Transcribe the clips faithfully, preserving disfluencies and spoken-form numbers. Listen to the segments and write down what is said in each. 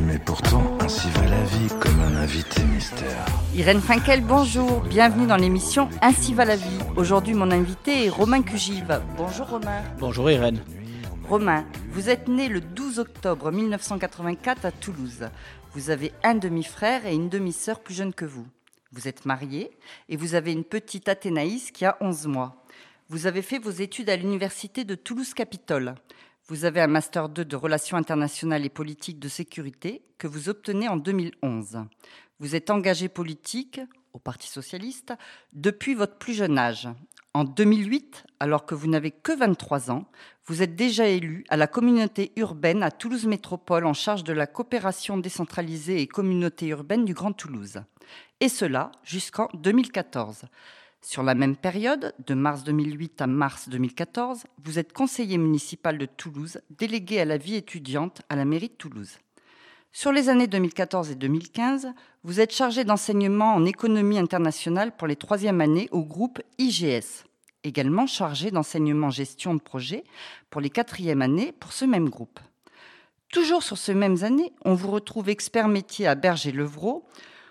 mais pourtant, ainsi va la vie, comme un invité mystère. Irène Finkel, bonjour, bienvenue dans l'émission Ainsi va la vie. Aujourd'hui, mon invité est Romain Cugive. Bonjour Romain. Bonjour Irène. Romain, vous êtes né le douze octobre mille neuf cent quatre-vingt-quatre à Toulouse. Vous avez un demi-frère et une demi-sœur plus jeunes que vous. Vous êtes marié et vous avez une petite Athénaïs qui a onze mois. Vous avez fait vos études à l'université de Toulouse-Capitole. Vous avez un master deux de relations internationales et politiques de sécurité que vous obtenez en deux mille onze. Vous êtes engagé politique au Parti socialiste depuis votre plus jeune âge. En deux mille huit, alors que vous n'avez que vingt-trois ans, vous êtes déjà élu à la communauté urbaine à Toulouse Métropole en charge de la coopération décentralisée et communauté urbaine du Grand Toulouse. Et cela jusqu'en deux mille quatorze. Sur la même période, de mars deux mille huit à mars deux mille quatorze, vous êtes conseiller municipal de Toulouse, délégué à la vie étudiante à la mairie de Toulouse. Sur les années deux mille quatorze et deux mille quinze, vous êtes chargé d'enseignement en économie internationale pour les troisième années au groupe I G S, également chargé d'enseignement gestion de projet pour les quatrième années pour ce même groupe. Toujours sur ces mêmes années, on vous retrouve expert métier à Berger-Levrault.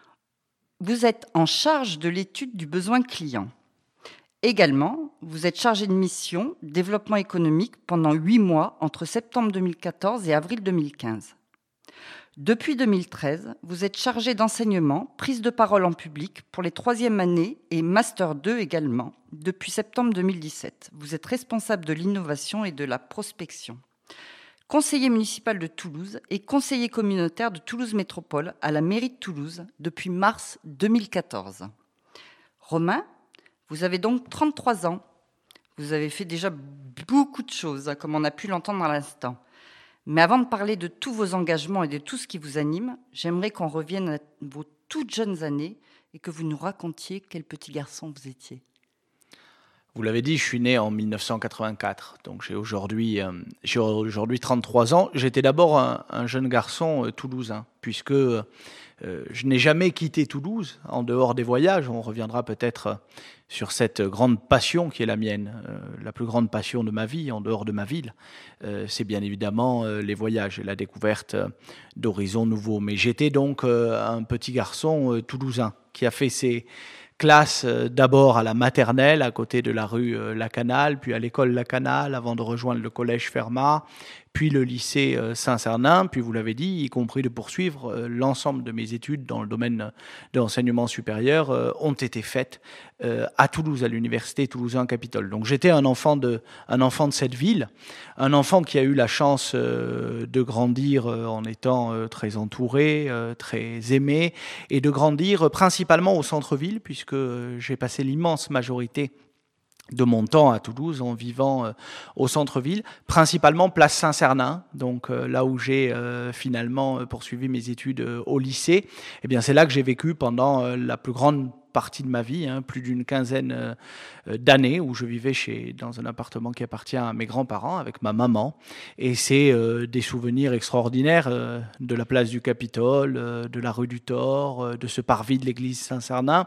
Vous êtes en charge de l'étude du besoin client. Également, vous êtes chargé de mission développement économique pendant huit mois entre septembre deux mille quatorze et avril deux mille quinze. Depuis deux mille treize, vous êtes chargé d'enseignement, prise de parole en public pour les troisième années et Master deux également, depuis septembre deux mille dix-sept. Vous êtes responsable de l'innovation et de la prospection. Conseiller municipal de Toulouse et conseiller communautaire de Toulouse Métropole à la mairie de Toulouse depuis mars deux mille quatorze. Romain, vous avez donc trente-trois ans. Vous avez fait déjà beaucoup de choses, comme on a pu l'entendre à l'instant. Mais avant de parler de tous vos engagements et de tout ce qui vous anime, j'aimerais qu'on revienne à vos toutes jeunes années et que vous nous racontiez quel petit garçon vous étiez. Vous l'avez dit, je suis né en mille neuf cent quatre-vingt-quatre, donc j'ai aujourd'hui, euh, j'ai aujourd'hui trente-trois ans. J'étais d'abord un, un jeune garçon euh, toulousain, puisque euh, je n'ai jamais quitté Toulouse, en dehors des voyages. On reviendra peut-être sur cette grande passion qui est la mienne. Euh, la plus grande passion de ma vie, en dehors de ma ville, euh, c'est bien évidemment euh, les voyages et la découverte euh, d'horizons nouveaux. Mais j'étais donc euh, un petit garçon euh, toulousain qui a fait ses classe euh, d'abord à la maternelle, à côté de la rue euh, Lacanal, puis à l'école Lacanal, avant de rejoindre le collège Fermat, puis le lycée euh, Saint-Cernin, puis vous l'avez dit, y compris de poursuivre euh, l'ensemble de mes études dans le domaine de l'enseignement supérieur, euh, ont été faites euh, à Toulouse, à l'université Toulousain-Capitole. Donc j'étais un enfant de, un enfant de cette ville, un enfant qui a eu la chance euh, de grandir euh, en étant euh, très entouré, euh, très aimé, et de grandir euh, principalement au centre-ville, puisque euh, j'ai passé l'immense majorité de mon temps à Toulouse en vivant euh, au centre-ville, principalement place Saint-Cernin, donc euh, là où j'ai euh, finalement euh, poursuivi mes études euh, au lycée. Eh bien, c'est là que j'ai vécu pendant euh, la plus grande partie de ma vie, hein, plus d'une quinzaine euh, d'années, où je vivais chez, dans un appartement qui appartient à mes grands-parents avec ma maman. Et c'est euh, des souvenirs extraordinaires euh, de la place du Capitole, euh, de la rue du Thor, euh, de ce parvis de l'église Saint-Cernin.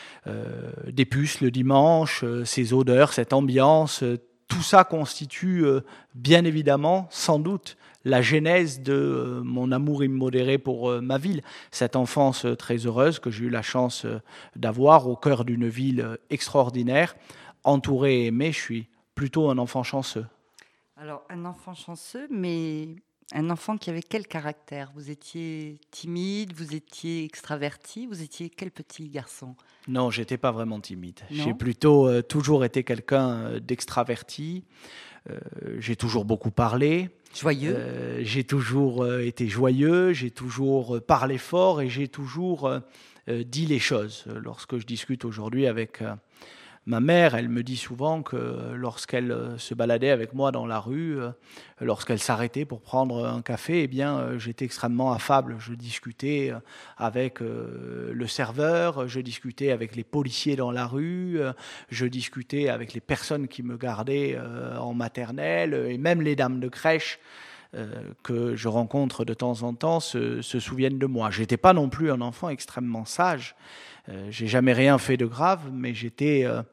Euh, des puces le dimanche, euh, ces odeurs, cette ambiance, euh, tout ça constitue euh, bien évidemment, sans doute, la genèse de euh, mon amour immodéré pour euh, ma ville. Cette enfance euh, très heureuse que j'ai eu la chance euh, d'avoir au cœur d'une ville euh, extraordinaire, entouré et aimé, je suis plutôt un enfant chanceux. Alors, un enfant chanceux, mais un enfant qui avait quel caractère ? Vous étiez timide, vous étiez extraverti, vous étiez quel petit garçon ? Non, j'étais pas vraiment timide. Non. J'ai plutôt euh, toujours été quelqu'un euh, d'extraverti. Euh, j'ai toujours beaucoup parlé. Joyeux. Euh, j'ai toujours euh, été joyeux, j'ai toujours euh, parlé fort et j'ai toujours euh, euh, dit les choses. Lorsque je discute aujourd'hui avec euh, ma mère, elle me dit souvent que lorsqu'elle euh, se baladait avec moi dans la rue, euh, lorsqu'elle s'arrêtait pour prendre un café, eh bien, euh, j'étais extrêmement affable. Je discutais euh, avec euh, le serveur, je discutais avec les policiers dans la rue, euh, je discutais avec les personnes qui me gardaient euh, en maternelle et même les dames de crèche euh, que je rencontre de temps en temps se, se souviennent de moi. Je n'étais pas non plus un enfant extrêmement sage. Euh, j'ai jamais rien fait de grave, mais j'étais euh,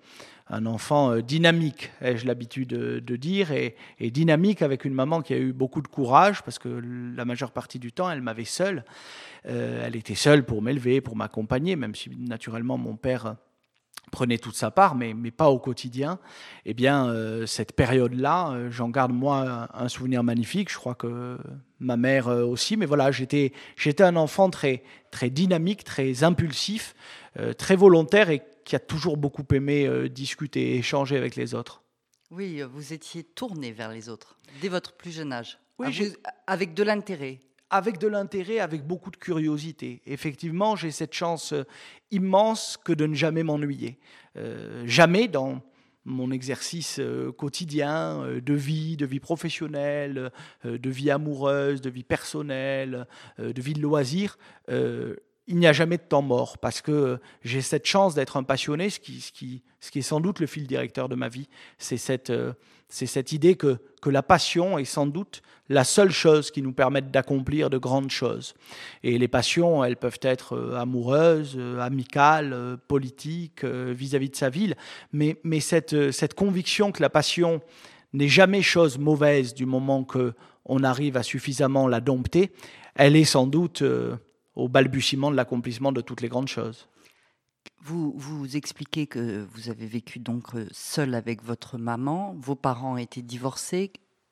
un enfant euh, dynamique, ai-je l'habitude de, de dire, et, et dynamique avec une maman qui a eu beaucoup de courage, parce que la majeure partie du temps, elle m'avait seule. Euh, elle était seule pour m'élever, pour m'accompagner, même si naturellement mon père prenait toute sa part, mais, mais pas au quotidien. Eh bien, euh, cette période-là, euh, j'en garde moi un, un souvenir magnifique. Je crois que ma mère euh, aussi. Mais voilà, j'étais, j'étais un enfant très, très dynamique, très impulsif, euh, très volontaire et qui a toujours beaucoup aimé euh, discuter, échanger avec les autres. Oui, vous étiez tourné vers les autres dès votre plus jeune âge, Oui, vous, avec de l'intérêt. Avec de l'intérêt, avec beaucoup de curiosité. Effectivement, j'ai cette chance euh, immense que de ne jamais m'ennuyer. Euh, jamais dans mon exercice euh, quotidien euh, de vie, de vie professionnelle, euh, de vie amoureuse, de vie personnelle, euh, de vie de loisirs, euh, il n'y a jamais de temps mort parce que j'ai cette chance d'être un passionné, ce qui, ce qui, ce qui est sans doute le fil directeur de ma vie. C'est cette, euh, c'est cette idée que, que la passion est sans doute la seule chose qui nous permette d'accomplir de grandes choses. Et les passions, elles peuvent être euh, amoureuses, euh, amicales, euh, politiques, euh, vis-à-vis de sa ville. Mais, mais cette, euh, cette conviction que la passion n'est jamais chose mauvaise du moment qu'on arrive à suffisamment la dompter, elle est sans doute euh, au balbutiement de l'accomplissement de toutes les grandes choses. Vous, vous expliquez que vous avez vécu donc seul avec votre maman, vos parents étaient divorcés.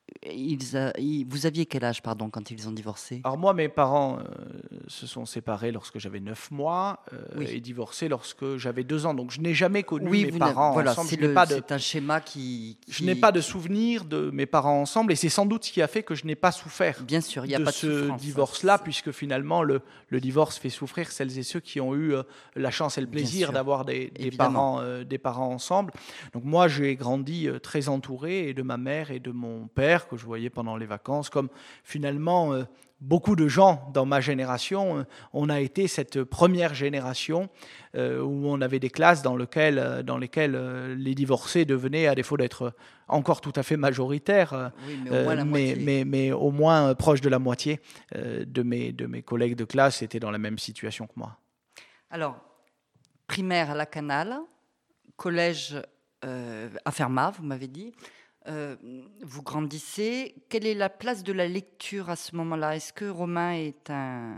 Ils a, ils, vous aviez quel âge, pardon, quand ils ont divorcé ? Alors moi, mes parents euh, se sont séparés lorsque j'avais neuf mois euh, oui. et divorcés lorsque j'avais deux ans. Donc je n'ai jamais connu oui, mes parents voilà, ensemble. C'est, je n'ai le, pas de, c'est un schéma qui, qui... Je n'ai pas de souvenir de mes parents ensemble et c'est sans doute ce qui a fait que je n'ai pas souffert Bien sûr, il y a de pas de ce souffrance, divorce-là, c'est... puisque finalement le, le divorce fait souffrir celles et ceux qui ont eu euh, la chance et le plaisir d'avoir des, des, parents, euh, des parents ensemble. Donc moi, j'ai grandi euh, très entouré et de ma mère et de mon père que je voyais pendant les vacances, comme finalement euh, beaucoup de gens dans ma génération, euh, on a été cette première génération euh, où on avait des classes dans, lequel, euh, dans lesquelles euh, les divorcés devenaient, à défaut d'être encore tout à fait majoritaires, euh, oui, mais, au moins la mais, mais, mais au moins euh, proche de la moitié euh, de, mes, de mes collègues de classe étaient dans la même situation que moi. Alors, primaire à la Canale, collège euh, à Fermat, vous m'avez dit. Euh, vous grandissez. Quelle est la place de la lecture à ce moment-là ? Est-ce que Romain est un,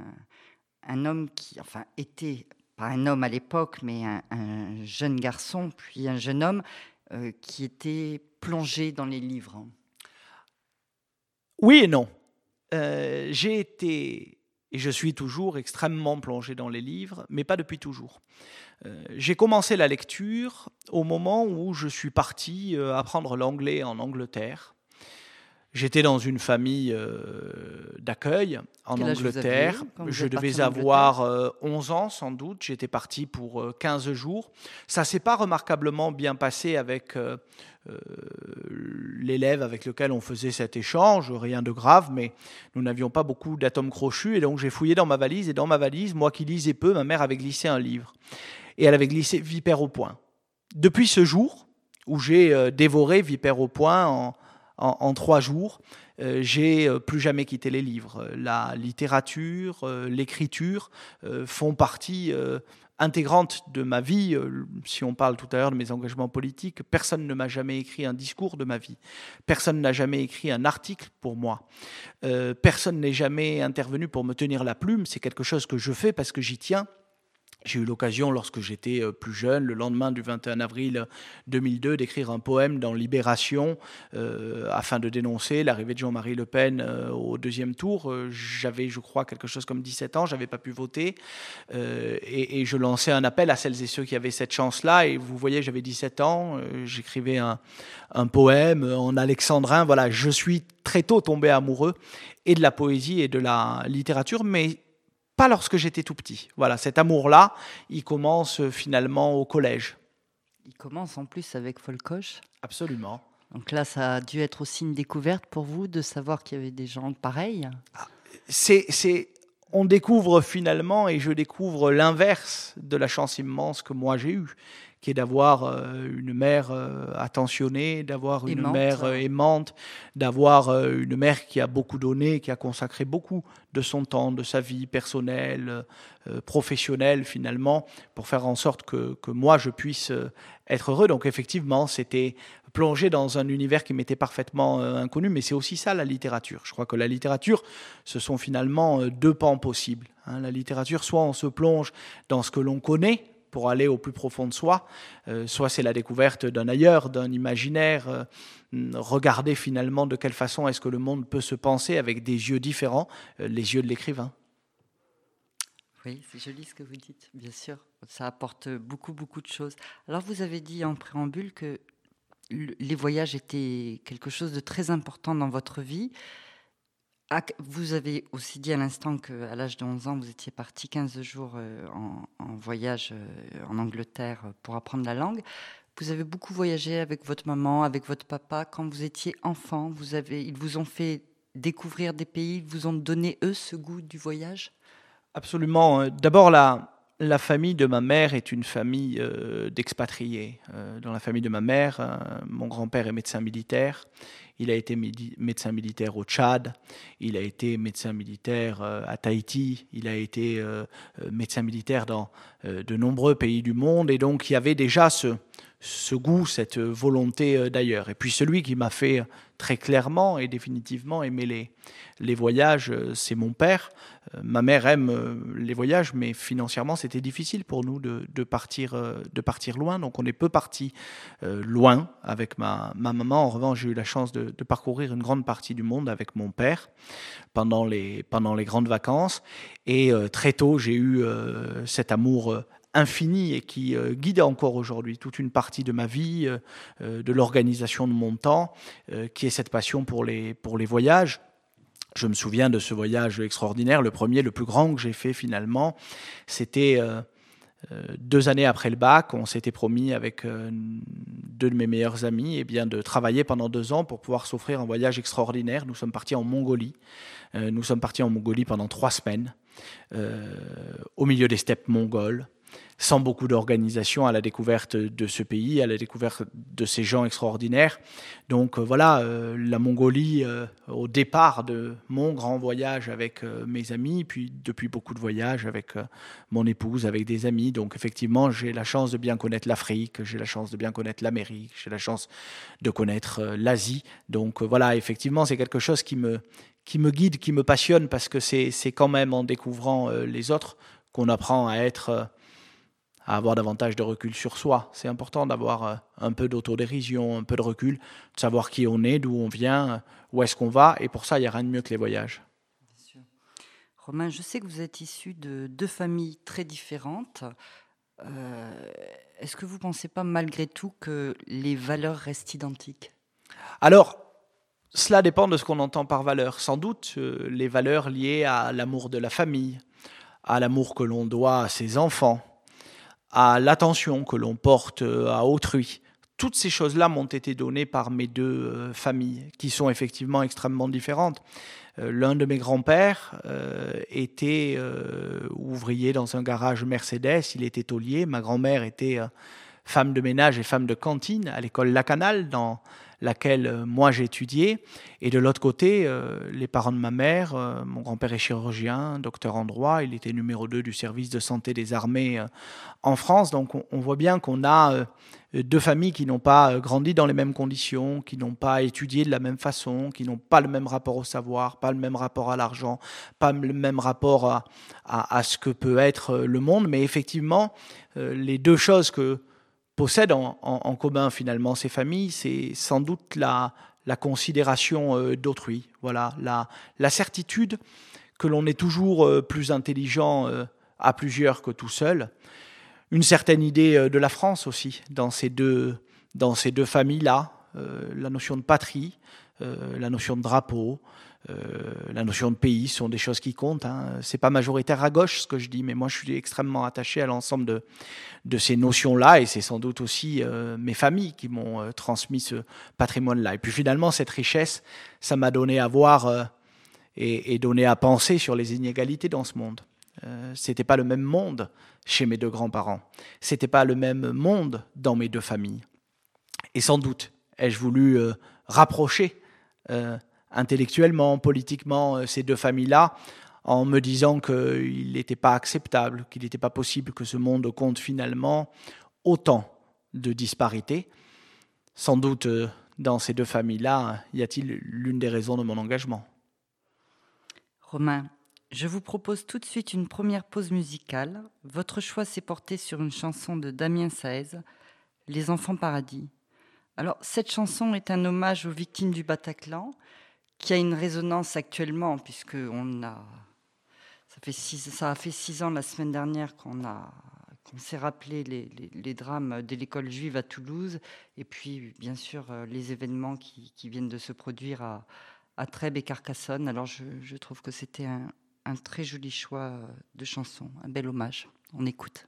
un homme qui, enfin, était, pas un homme à l'époque, mais un, un jeune garçon, puis un jeune homme euh, qui était plongé dans les livres ? Oui et non. Euh, j'ai été, et je suis toujours extrêmement plongé dans les livres, mais pas depuis toujours. Euh, j'ai commencé la lecture au moment où je suis parti euh, apprendre l'anglais en Angleterre. J'étais dans une famille euh, d'accueil en Quel Angleterre. Je devais avoir euh, onze ans sans doute. J'étais parti pour euh, quinze jours. Ça ne s'est pas remarquablement bien passé avec euh, euh, l'élève avec lequel on faisait cet échange. Rien de grave, mais nous n'avions pas beaucoup d'atomes crochus. Et donc j'ai fouillé dans ma valise. Et dans ma valise, moi qui lisais peu, ma mère avait glissé un livre. Et elle avait glissé Vipère au poing. Depuis ce jour où j'ai euh, dévoré Vipère au poing en, en, en trois jours, euh, j'ai euh, plus jamais quitté les livres. La littérature, euh, l'écriture euh, font partie euh, intégrante de ma vie. Euh, si on parle tout à l'heure de mes engagements politiques, personne ne m'a jamais écrit un discours de ma vie. Personne n'a jamais écrit un article pour moi. Euh, personne n'est jamais intervenu pour me tenir la plume. C'est quelque chose que je fais parce que j'y tiens. J'ai eu l'occasion, lorsque j'étais plus jeune, le lendemain du vingt et un avril deux mille deux, d'écrire un poème dans Libération euh, afin de dénoncer l'arrivée de Jean-Marie Le Pen euh, au deuxième tour. Euh, j'avais, je crois, quelque chose comme dix-sept ans, je n'avais pas pu voter. Euh, et, et je lançais un appel à celles et ceux qui avaient cette chance-là. Et vous voyez, j'avais dix-sept ans, euh, j'écrivais un, un poème en alexandrin. Voilà, je suis très tôt tombé amoureux et de la poésie et de la littérature, mais pas lorsque j'étais tout petit. Voilà, cet amour-là, il commence finalement au collège. Il commence en plus avec Folcoche. Absolument. Donc là, ça a dû être aussi une découverte pour vous de savoir qu'il y avait des gens pareils. C'est, c'est, on découvre finalement, et je découvre l'inverse de la chance immense que moi j'ai eue, qui est d'avoir euh, une mère euh, attentionnée, d'avoir une Aimante. mère euh, aimante, d'avoir euh, une mère qui a beaucoup donné, qui a consacré beaucoup de son temps, de sa vie personnelle, euh, professionnelle finalement, pour faire en sorte que, que moi je puisse euh, être heureux. Donc effectivement, c'était plonger dans un univers qui m'était parfaitement euh, inconnu, mais c'est aussi ça la littérature. Je crois que la littérature, ce sont finalement euh, deux pans possibles. Hein. La littérature, soit on se plonge dans ce que l'on connaît pour aller au plus profond de soi, euh, soit c'est la découverte d'un ailleurs, d'un imaginaire, euh, regarder finalement de quelle façon est-ce que le monde peut se penser avec des yeux différents, euh, les yeux de l'écrivain. Oui, c'est joli ce que vous dites, bien sûr. Ça apporte beaucoup, beaucoup de choses. Alors, vous avez dit en préambule que les voyages étaient quelque chose de très important dans votre vie. Vous avez aussi dit à l'instant qu'à l'âge de onze ans, vous étiez parti quinze jours en, en voyage en Angleterre pour apprendre la langue. Vous avez beaucoup voyagé avec votre maman, avec votre papa. Quand vous étiez enfant, vous avez, ils vous ont fait découvrir des pays, ils vous ont donné, eux, ce goût du voyage ? Absolument. D'abord, la, la famille de ma mère est une famille euh, d'expatriés. Euh, dans la famille de ma mère, euh, mon grand-père est médecin militaire. Il a été médi- médecin militaire au Tchad. Il a été médecin militaire euh, à Tahiti. Il a été euh, médecin militaire dans euh, de nombreux pays du monde. Et donc, il y avait déjà ce, ce goût, cette volonté euh, d'ailleurs. Et puis, celui qui m'a fait très clairement et définitivement aimer les, les voyages, c'est mon père. Euh, ma mère aime euh, les voyages, mais financièrement, c'était difficile pour nous de, de, partir, euh, de partir loin. Donc, on est peu parti euh, loin avec ma, ma maman. En revanche, j'ai eu la chance de, de parcourir une grande partie du monde avec mon père pendant les, pendant les grandes vacances. Et euh, très tôt, j'ai eu euh, cet amour euh, infini et qui euh, guide encore aujourd'hui toute une partie de ma vie, euh, de l'organisation de mon temps, euh, qui est cette passion pour les, pour les voyages. Je me souviens de ce voyage extraordinaire, le premier, le plus grand que j'ai fait finalement. C'était euh, euh, deux années après le bac. On s'était promis avec euh, deux de mes meilleurs amis eh bien, de travailler pendant deux ans pour pouvoir s'offrir un voyage extraordinaire. Nous sommes partis en Mongolie. Euh, nous sommes partis en Mongolie pendant trois semaines, euh, au milieu des steppes mongoles, sans beaucoup d'organisation, à la découverte de ce pays, à la découverte de ces gens extraordinaires. Donc euh, voilà, euh, la Mongolie, euh, au départ de mon grand voyage avec euh, mes amis, puis depuis beaucoup de voyages avec euh, mon épouse, avec des amis. Donc effectivement, j'ai la chance de bien connaître l'Afrique, j'ai la chance de bien connaître l'Amérique, j'ai la chance de connaître euh, l'Asie. Donc euh, voilà, effectivement, c'est quelque chose qui me, qui me guide, qui me passionne, parce que c'est, c'est quand même en découvrant euh, les autres qu'on apprend à être... Euh, à avoir davantage de recul sur soi. C'est important d'avoir un peu d'autodérision, un peu de recul, de savoir qui on est, d'où on vient, où est-ce qu'on va, et pour ça, il n'y a rien de mieux que les voyages. Bien sûr. Romain, je sais que vous êtes issu de deux familles très différentes. Euh, est-ce que vous ne pensez pas malgré tout que les valeurs restent identiques ? Alors, cela dépend de ce qu'on entend par valeur. Sans doute, euh, les valeurs liées à l'amour de la famille, à l'amour que l'on doit à ses enfants, à l'attention que l'on porte à autrui. Toutes ces choses-là m'ont été données par mes deux euh, familles, qui sont effectivement extrêmement différentes. Euh, l'un de mes grands-pères euh, était euh, ouvrier dans un garage Mercedes, il était tôlier. Ma grand-mère était euh, femme de ménage et femme de cantine à l'école Lacanal, dans laquelle euh, moi j'ai étudié. Et de l'autre côté, euh, les parents de ma mère, euh, mon grand-père est chirurgien, docteur en droit, il était numéro deux du service de santé des armées euh, en France. Donc on, on voit bien qu'on a euh, deux familles qui n'ont pas euh, grandi dans les mêmes conditions, qui n'ont pas étudié de la même façon, qui n'ont pas le même rapport au savoir, pas le même rapport à l'argent, pas le même rapport à, à, à ce que peut être le monde. Mais effectivement, euh, les deux choses que possèdent en, en, en commun finalement ces familles, c'est sans doute la, la considération euh, d'autrui, voilà, la, la certitude que l'on est toujours euh, plus intelligent euh, à plusieurs que tout seul, une certaine idée euh, de la France aussi dans ces deux, dans ces deux familles-là, euh, la notion de patrie, euh, la notion de drapeau, Euh, la notion de pays sont des choses qui comptent. Hein. C'est pas majoritaire à gauche ce que je dis, mais moi je suis extrêmement attaché à l'ensemble de, de ces notions-là, et c'est sans doute aussi euh, mes familles qui m'ont euh, transmis ce patrimoine-là. Et puis finalement, cette richesse, ça m'a donné à voir euh, et, et donné à penser sur les inégalités dans ce monde. Euh, c'était pas le même monde chez mes deux grands-parents. C'était pas le même monde dans mes deux familles. Et sans doute ai-je voulu euh, rapprocher euh, intellectuellement, politiquement, euh, ces deux familles-là, en me disant qu'il n'était pas acceptable, qu'il n'était pas possible que ce monde compte finalement autant de disparités. Sans doute, euh, dans ces deux familles-là, y a-t-il l'une des raisons de mon engagement. Romain, je vous propose tout de suite une première pause musicale. Votre choix s'est porté sur une chanson de Damien Saez, « Les enfants paradis ». Alors, cette chanson est un hommage aux victimes du Bataclan, qui a une résonance actuellement, puisque on a, ça, fait six, ça a fait six ans la semaine dernière qu'on, a, qu'on s'est rappelé les, les, les drames de l'école juive à Toulouse, et puis bien sûr les événements qui, qui viennent de se produire à, à Trèbes et Carcassonne. Alors je, je trouve que c'était un, un très joli choix de chanson, un bel hommage. On écoute.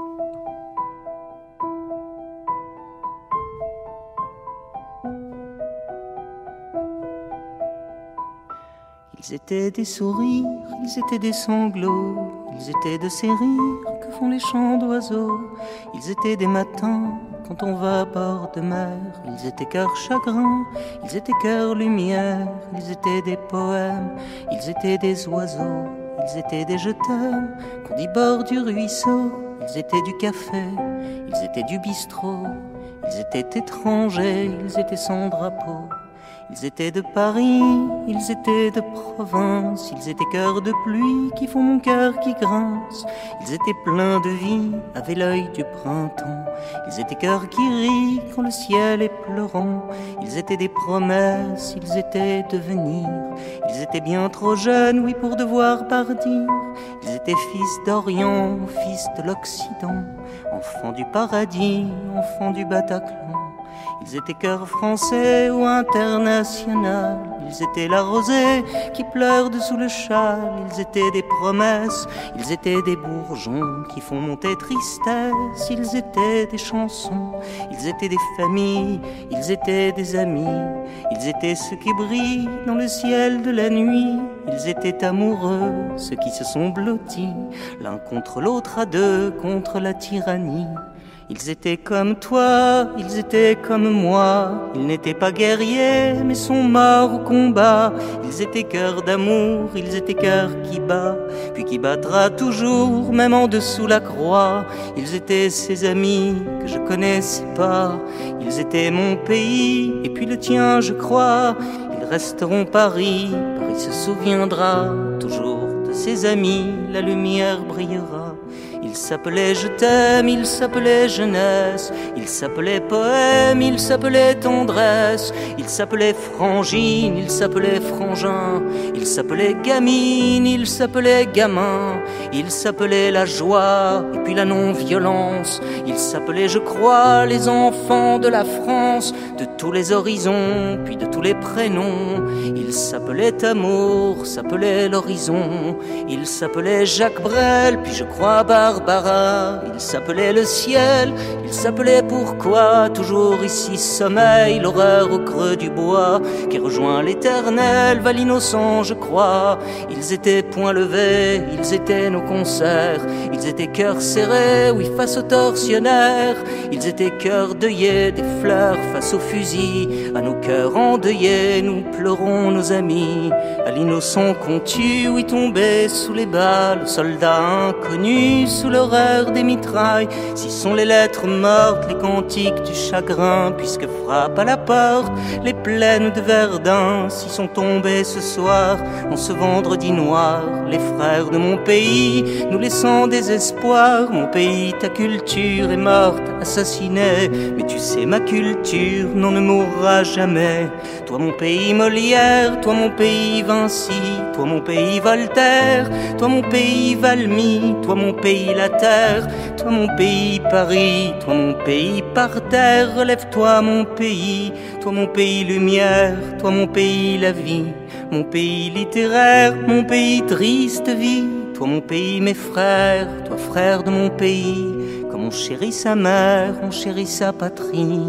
Ils étaient des sourires, ils étaient des sanglots, ils étaient de ces rires que font les chants d'oiseaux. Ils étaient des matins quand on va à bord de mer, ils étaient cœur chagrin, ils étaient cœur lumière, ils étaient des poèmes, ils étaient des oiseaux, ils étaient des je t'aime qu'on dit bord du ruisseau. Ils étaient du café, ils étaient du bistrot, ils étaient étrangers, ils étaient sans drapeau. Ils étaient de Paris, ils étaient de province, ils étaient cœurs de pluie qui font mon cœur qui grince. Ils étaient pleins de vie, avaient l'œil du printemps. Ils étaient cœurs qui rient quand le ciel est pleurant. Ils étaient des promesses, ils étaient de venir. Ils étaient bien trop jeunes, oui, pour devoir partir. Ils étaient fils d'Orient, fils de l'Occident, enfants du paradis, enfants du Bataclan. Ils étaient cœurs français ou international. Ils étaient la rosée qui pleure dessous le châle. Ils étaient des promesses, ils étaient des bourgeons qui font monter tristesse. Ils étaient des chansons, ils étaient des familles, ils étaient des amis. Ils étaient ceux qui brillent dans le ciel de la nuit. Ils étaient amoureux, ceux qui se sont blottis l'un contre l'autre à deux contre la tyrannie. Ils étaient comme toi, ils étaient comme moi. Ils n'étaient pas guerriers, mais sont morts au combat. Ils étaient cœurs d'amour, ils étaient cœurs qui bat, puis qui battra toujours, même en dessous la croix. Ils étaient ces amis que je connaissais pas. Ils étaient mon pays, et puis le tien, je crois. Ils resteront Paris, Paris se souviendra toujours de ses amis, la lumière brillera. Il s'appelait Je t'aime, il s'appelait jeunesse, il s'appelait poème, il s'appelait tendresse, il s'appelait frangine, il s'appelait frangin, il s'appelait gamine, il s'appelait gamin, il s'appelait la joie et puis la non-violence, il s'appelait je crois les enfants de la France, de tous les horizons, puis de tous les prénoms. Il s'appelait amour, s'appelait l'horizon, il s'appelait Jacques Brel, puis je crois Barbara, il s'appelait le ciel, il s'appelait pourquoi, toujours ici sommeil, l'horreur au creux du bois, qui rejoint l'éternel, va l'innocent je crois. Ils étaient poings levés, ils étaient nos concerts, ils étaient cœurs serrés, oui face aux tortionnaires, ils étaient cœurs deuillés, des fleurs face aux fusils, à nos cœurs endeuillés, nous pleurons nos amis, à l'innocent qu'on tue, oui tombé sous les balles, soldats inconnus, sous l'horreur des mitrailles, si sont les lettres mortes, les cantiques du chagrin, puisque frappent à la porte les plaines de Verdun, si sont tombés ce soir, en ce vendredi noir, les frères de mon pays, nous laissant désespoir. Mon pays, ta culture est morte, assassinée, mais tu sais ma culture, non ne mourra jamais. Toi mon pays Molière, toi mon pays Vinci, toi mon pays Voltaire, toi mon pays Valmy, toi mon pays la terre, toi mon pays Paris, toi mon pays par terre, relève-toi mon pays, toi mon pays lumière, toi mon pays la vie, mon pays littéraire, mon pays triste vie, toi mon pays mes frères, toi frère de mon pays, comme on chérit sa mère, on chérit sa patrie.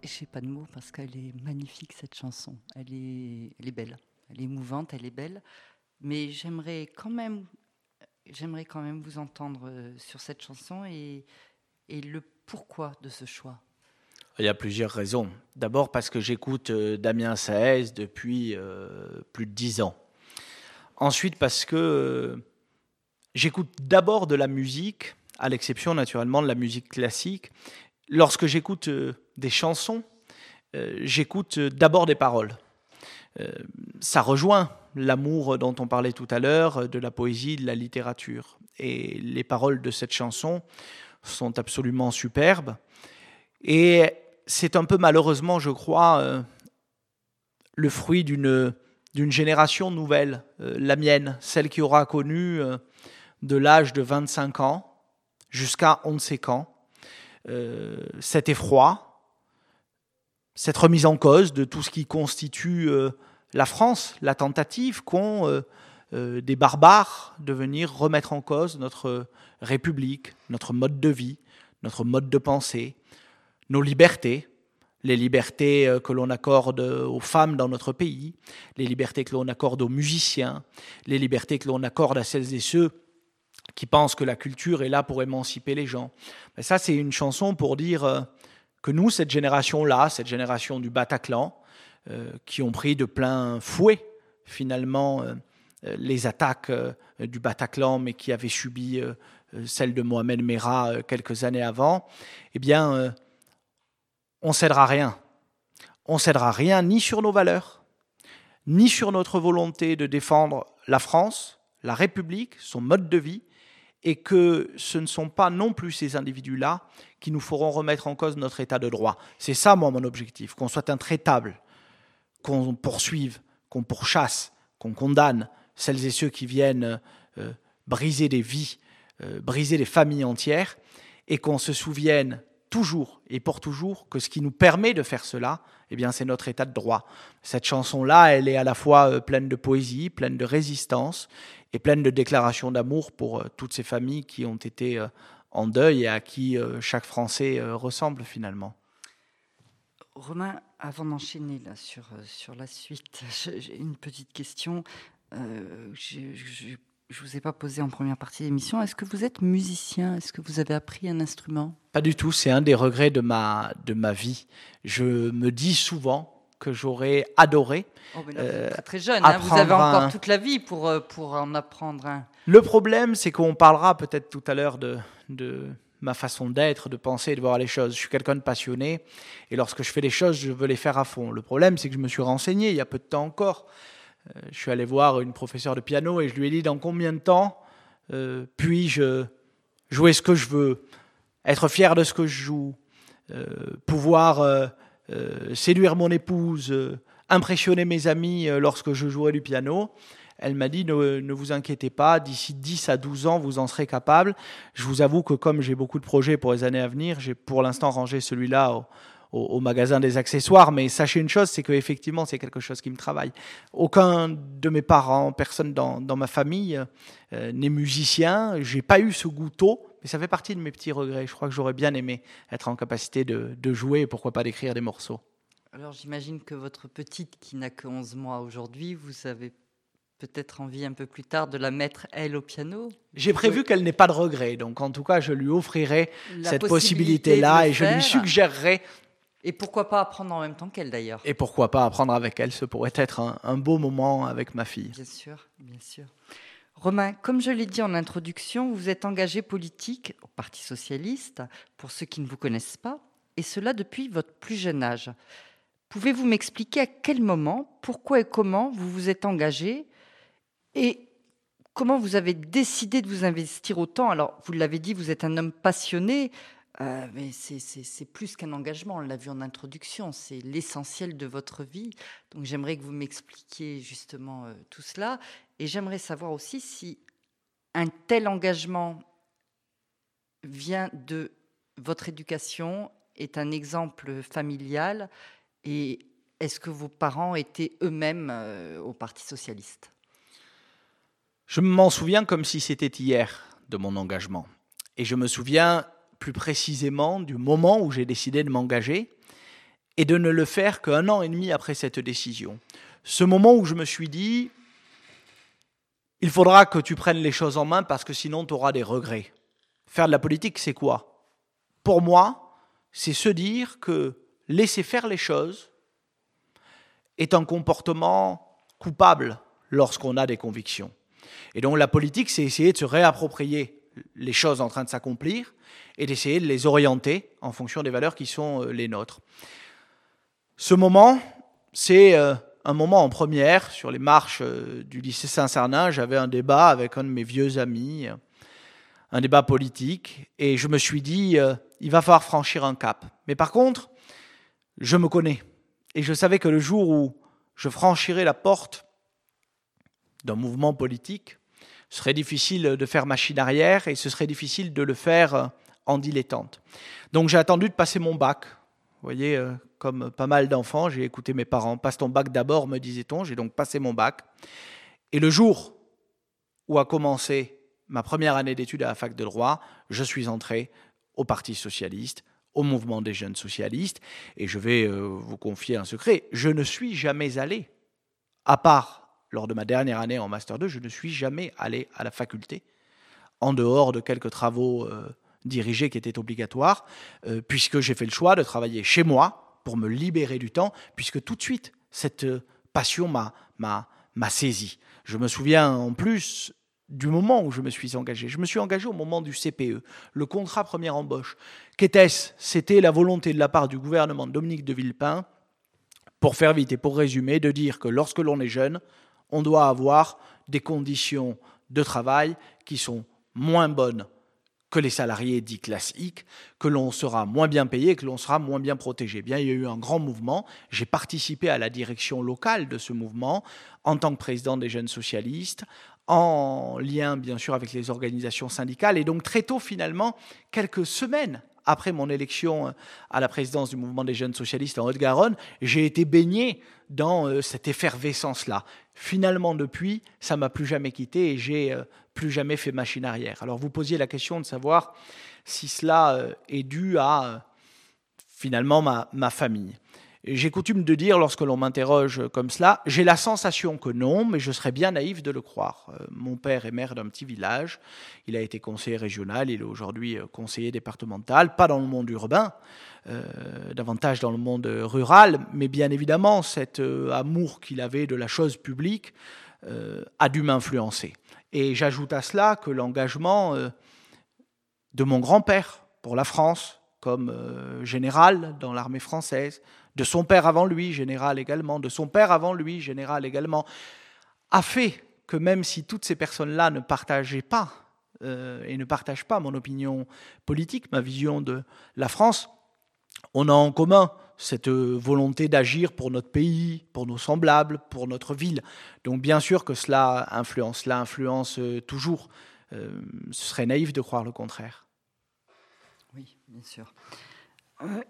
j'ai pas de mots parce qu'elle est magnifique cette chanson. Elle est, elle est belle, elle est émouvante, elle est belle. Mais j'aimerais quand même, j'aimerais quand même vous entendre sur cette chanson et, et le pourquoi de ce choix. Il y a plusieurs raisons. D'abord parce que j'écoute euh, Damien Saez depuis euh, plus de dix ans. Ensuite parce que euh, j'écoute d'abord de la musique, à l'exception naturellement de la musique classique. Lorsque j'écoute euh, des chansons, euh, j'écoute euh, d'abord des paroles. Euh, ça rejoint l'amour dont on parlait tout à l'heure, de la poésie, de la littérature. Et les paroles de cette chanson sont absolument superbes. Et c'est un peu malheureusement, je crois, euh, le fruit d'une, d'une génération nouvelle, euh, la mienne, celle qui aura connu euh, de l'âge de vingt-cinq ans jusqu'à on ne sait quand, euh, cet effroi, cette remise en cause de tout ce qui constitue euh, la France, la tentative qu'ont euh, euh, des barbares de venir remettre en cause notre République, notre mode de vie, notre mode de pensée, nos libertés, les libertés que l'on accorde aux femmes dans notre pays, les libertés que l'on accorde aux musiciens, les libertés que l'on accorde à celles et ceux qui pensent que la culture est là pour émanciper les gens. Mais ça, c'est une chanson pour dire que nous, cette génération-là, cette génération du Bataclan, euh, qui ont pris de plein fouet, finalement, euh, les attaques euh, du Bataclan, mais qui avaient subi euh, celles de Mohamed Merah euh, quelques années avant, eh bien, euh, on ne cédera rien. On ne cédera rien ni sur nos valeurs, ni sur notre volonté de défendre la France, la République, son mode de vie, et que ce ne sont pas non plus ces individus-là qui nous feront remettre en cause notre état de droit. C'est ça, moi, mon objectif, qu'on soit intraitable, qu'on poursuive, qu'on pourchasse, qu'on condamne celles et ceux qui viennent euh, briser des vies, euh, briser des familles entières, et qu'on se souvienne toujours et pour toujours que ce qui nous permet de faire cela, eh bien, c'est notre état de droit. Cette chanson-là, elle est à la fois pleine de poésie, pleine de résistance et pleine de déclarations d'amour pour toutes ces familles qui ont été en deuil et à qui chaque Français ressemble finalement. Romain, avant d'enchaîner là, sur, sur la suite, j'ai une petite question. Euh, j'ai, j'ai, je ne vous ai pas posé en première partie de l'émission. Est-ce que vous êtes musicien ? Est-ce que vous avez appris un instrument ? Pas du tout, c'est un des regrets de ma, de ma vie. Je me dis souvent que j'aurais adoré oh, mais là, vous êtes très, très jeune, hein, vous avez encore un... toute la vie pour, pour en apprendre un. Le problème, c'est qu'on parlera peut-être tout à l'heure de, de ma façon d'être, de penser, de voir les choses. Je suis quelqu'un de passionné et lorsque je fais les choses, je veux les faire à fond. Le problème, c'est que je me suis renseigné il y a peu de temps encore. Euh, je suis allé voir une professeure de piano et je lui ai dit dans combien de temps euh, puis-je jouer ce que je veux, être fier de ce que je joue, euh, pouvoir euh, euh, séduire mon épouse, euh, impressionner mes amis euh, lorsque je jouerai du piano. Elle m'a dit ne, ne vous inquiétez pas, d'ici dix à douze ans, vous en serez capable. Je vous avoue que comme j'ai beaucoup de projets pour les années à venir, j'ai pour l'instant rangé celui-là au, au, au magasin des accessoires. Mais sachez une chose, c'est qu'effectivement, c'est quelque chose qui me travaille. Aucun de mes parents, personne dans, dans ma famille euh, n'est musicien. J'ai pas eu ce goût tôt, mais ça fait partie de mes petits regrets. Je crois que j'aurais bien aimé être en capacité de, de jouer et pourquoi pas d'écrire des morceaux. Alors j'imagine que votre petite, qui n'a que onze mois aujourd'hui, vous avez peut-être envie un peu plus tard de la mettre, elle, au piano. J'ai prévu oui. qu'elle n'ait pas de regrets. Donc, en tout cas, je lui offrirai la cette possibilité-là et je lui suggérerai. Et pourquoi pas apprendre en même temps qu'elle, d'ailleurs. Et pourquoi pas apprendre avec elle. Ce pourrait être un, un beau moment avec ma fille. Bien sûr, bien sûr. Romain, comme je l'ai dit en introduction, vous êtes engagé politique au Parti socialiste, pour ceux qui ne vous connaissent pas, et cela depuis votre plus jeune âge. Pouvez-vous m'expliquer à quel moment, pourquoi et comment vous vous êtes engagé ? Et comment vous avez décidé de vous investir autant ? Alors, vous l'avez dit, vous êtes un homme passionné, euh, mais c'est, c'est, c'est plus qu'un engagement, on l'a vu en introduction, c'est l'essentiel de votre vie. Donc, j'aimerais que vous m'expliquiez justement euh, tout cela. Et j'aimerais savoir aussi si un tel engagement vient de votre éducation, est un exemple familial, et est-ce que vos parents étaient eux-mêmes euh, au Parti socialiste ? Je m'en souviens comme si c'était hier de mon engagement. Et je me souviens plus précisément du moment où j'ai décidé de m'engager et de ne le faire qu'un an et demi après cette décision. Ce moment où je me suis dit, il faudra que tu prennes les choses en main parce que sinon tu auras des regrets. Faire de la politique, c'est quoi ? Pour moi, c'est se dire que laisser faire les choses est un comportement coupable lorsqu'on a des convictions. Et donc la politique, c'est essayer de se réapproprier les choses en train de s'accomplir et d'essayer de les orienter en fonction des valeurs qui sont les nôtres. Ce moment, c'est un moment en première, sur les marches du lycée Saint-Cernin. J'avais un débat avec un de mes vieux amis, un débat politique, et je me suis dit, euh, il va falloir franchir un cap. Mais par contre, je me connais, et je savais que le jour où je franchirais la porte d'un mouvement politique, ce serait difficile de faire machine arrière, et ce serait difficile de le faire en dilettante. Donc j'ai attendu de passer mon bac. Vous voyez, euh, comme pas mal d'enfants, j'ai écouté mes parents. Passe ton bac d'abord, me disait-on. J'ai donc passé mon bac. Et le jour où a commencé ma première année d'études à la fac de droit, je suis entré au Parti socialiste, au mouvement des jeunes socialistes. Et je vais euh, vous confier un secret. Je ne suis jamais allé, à part lors de ma dernière année en Master deux, je ne suis jamais allé à la faculté, en dehors de quelques travaux euh, dirigés qui étaient obligatoires, euh, puisque j'ai fait le choix de travailler chez moi pour me libérer du temps, puisque tout de suite, cette passion m'a, m'a, m'a saisi. Je me souviens en plus du moment où je me suis engagé. Je me suis engagé au moment du C P E, le contrat première embauche. Qu'était-ce ? C'était la volonté de la part du gouvernement de Dominique de Villepin, pour faire vite et pour résumer, de dire que lorsque l'on est jeune, on doit avoir des conditions de travail qui sont moins bonnes que les salariés dits classiques, que l'on sera moins bien payé, que l'on sera moins bien protégé. Bien, il y a eu un grand mouvement. J'ai participé à la direction locale de ce mouvement en tant que président des jeunes socialistes, en lien bien sûr avec les organisations syndicales. Et donc très tôt, finalement, quelques semaines après mon élection à la présidence du mouvement des jeunes socialistes en Haute-Garonne, j'ai été baigné dans cette effervescence-là. Finalement, depuis, ça ne m'a plus jamais quitté et j'ai plus jamais fait machine arrière. Alors vous posiez la question de savoir si cela est dû à finalement ma, ma famille. J'ai coutume de dire, lorsque l'on m'interroge comme cela, j'ai la sensation que non, mais je serais bien naïf de le croire. Mon père est maire d'un petit village, il a été conseiller régional, il est aujourd'hui conseiller départemental, pas dans le monde urbain, euh, davantage dans le monde rural, mais bien évidemment, cet euh, amour qu'il avait de la chose publique euh, a dû m'influencer. Et j'ajoute à cela que l'engagement euh, de mon grand-père pour la France, comme euh, général dans l'armée française, de son père avant lui, général également, de son père avant lui, général également, a fait que même si toutes ces personnes-là ne partageaient pas euh, et ne partagent pas mon opinion politique, ma vision de la France, on a en commun cette volonté d'agir pour notre pays, pour nos semblables, pour notre ville. Donc bien sûr que cela influence, cela influence euh, toujours. Euh, ce serait naïf de croire le contraire. Oui, bien sûr. Euh,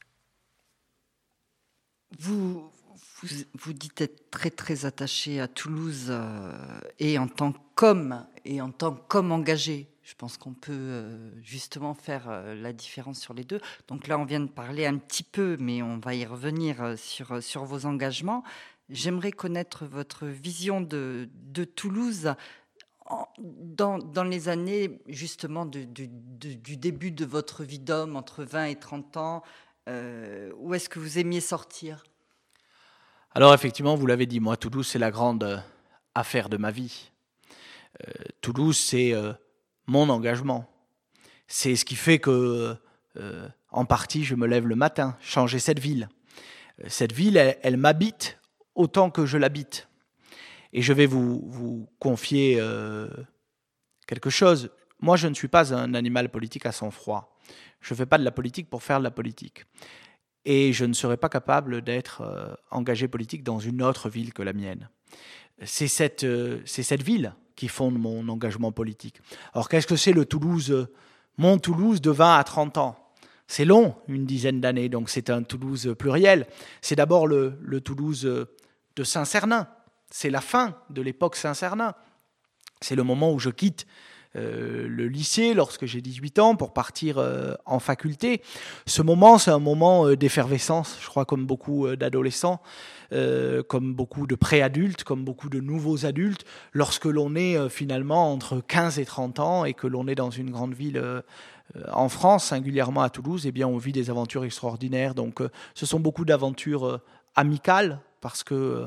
vous, vous, vous dites être très très attaché à Toulouse euh, et en tant qu'homme et en tant qu'homme engagé. Je pense qu'on peut euh, justement faire euh, la différence sur les deux. Donc là, on vient de parler un petit peu, mais on va y revenir euh, sur, sur vos engagements. J'aimerais connaître votre vision de, de Toulouse Dans, dans les années, justement, de, de, de, du début de votre vie d'homme, entre vingt et trente ans, euh, où est-ce que vous aimiez sortir ? Alors, effectivement, vous l'avez dit, moi, Toulouse, c'est la grande euh, affaire de ma vie. Euh, Toulouse, c'est euh, mon engagement. C'est ce qui fait que, euh, en partie, je me lève le matin, changer cette ville. Euh, cette ville, elle, elle m'habite autant que je l'habite. Et je vais vous, vous confier euh, quelque chose. Moi, je ne suis pas un animal politique à sang-froid. Je ne fais pas de la politique pour faire de la politique. Et je ne serais pas capable d'être euh, engagé politique dans une autre ville que la mienne. C'est cette, euh, c'est cette ville qui fonde mon engagement politique. Alors, qu'est-ce que c'est le Toulouse, euh, mon Toulouse de vingt à trente ans ? C'est long, une dizaine d'années, donc c'est un Toulouse pluriel. C'est d'abord le, le Toulouse de Saint-Cernin. C'est la fin de l'époque Saint-Cernin. C'est le moment où je quitte euh, le lycée, lorsque j'ai dix-huit ans, pour partir euh, en faculté. Ce moment, c'est un moment euh, d'effervescence, je crois, comme beaucoup euh, d'adolescents, euh, comme beaucoup de préadultes, comme beaucoup de nouveaux adultes, lorsque l'on est euh, finalement entre quinze et trente ans et que l'on est dans une grande ville euh, en France, singulièrement à Toulouse, eh bien, on vit des aventures extraordinaires. Donc, euh, ce sont beaucoup d'aventures euh, amicales, parce que euh,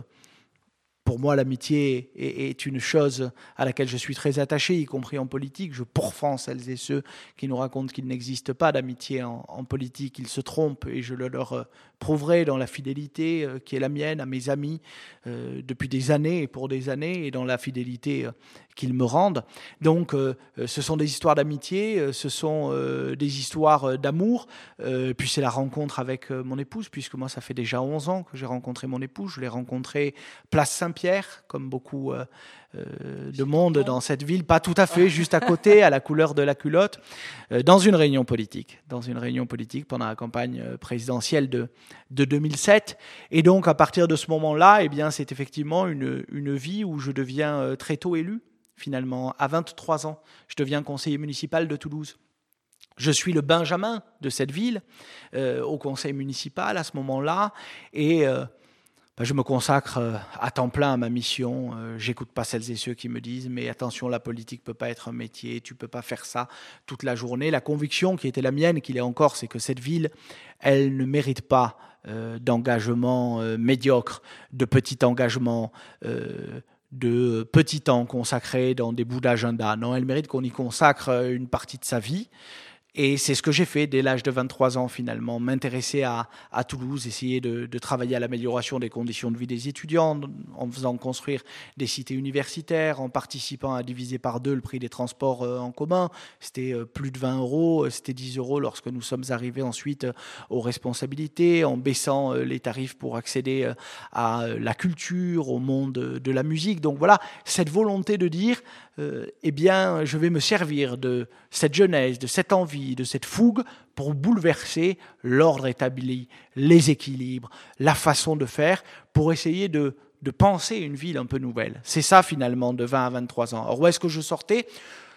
pour moi, l'amitié est, est une chose à laquelle je suis très attaché, y compris en politique. Je pourfends celles et ceux qui nous racontent qu'il n'existe pas d'amitié en, en politique. Ils se trompent, et je le leur euh, prouverai dans la fidélité euh, qui est la mienne à mes amis euh, depuis des années et pour des années, et dans la fidélité euh, qu'ils me rendent. Donc, euh, ce sont des histoires d'amitié, euh, ce sont euh, des histoires euh, d'amour, euh, puis c'est la rencontre avec euh, mon épouse, puisque moi, ça fait déjà onze ans que j'ai rencontré mon épouse. Je l'ai rencontré place Saint-Pierre, comme beaucoup euh, euh, de monde dans cette ville, pas tout à fait, juste à côté, à la couleur de la culotte, euh, dans une réunion politique, dans une réunion politique pendant la campagne présidentielle de, de deux mille sept. Et donc, à partir de ce moment-là, eh bien, c'est effectivement une, une vie où je deviens euh, très tôt élu. Finalement, à vingt-trois ans, je deviens conseiller municipal de Toulouse. Je suis le Benjamin de cette ville, euh, au conseil municipal à ce moment-là, et euh, ben, je me consacre euh, à temps plein à ma mission. Euh, j'écoute pas celles et ceux qui me disent « mais attention, la politique peut pas être un métier, tu peux pas faire ça toute la journée ». La conviction qui était la mienne, qu'il est encore, c'est que cette ville, elle ne mérite pas euh, d'engagement euh, médiocre, de petit engagement euh, de petits temps consacrés dans des bouts d'agenda. Non, elle mérite qu'on y consacre une partie de sa vie. Et c'est ce que j'ai fait dès l'âge de vingt-trois ans, finalement, m'intéresser à, à Toulouse, essayer de, de travailler à l'amélioration des conditions de vie des étudiants, en faisant construire des cités universitaires, en participant à diviser par deux le prix des transports en commun. C'était plus de vingt euros, c'était dix euros lorsque nous sommes arrivés ensuite aux responsabilités, en baissant les tarifs pour accéder à la culture, au monde de la musique. Donc voilà, cette volonté de dire, euh, eh bien, je vais me servir de cette jeunesse, de cette envie, de cette fougue pour bouleverser l'ordre établi, les équilibres, la façon de faire, pour essayer de, de penser une ville un peu nouvelle. C'est ça finalement de vingt à vingt-trois ans. Alors où est-ce que je sortais ?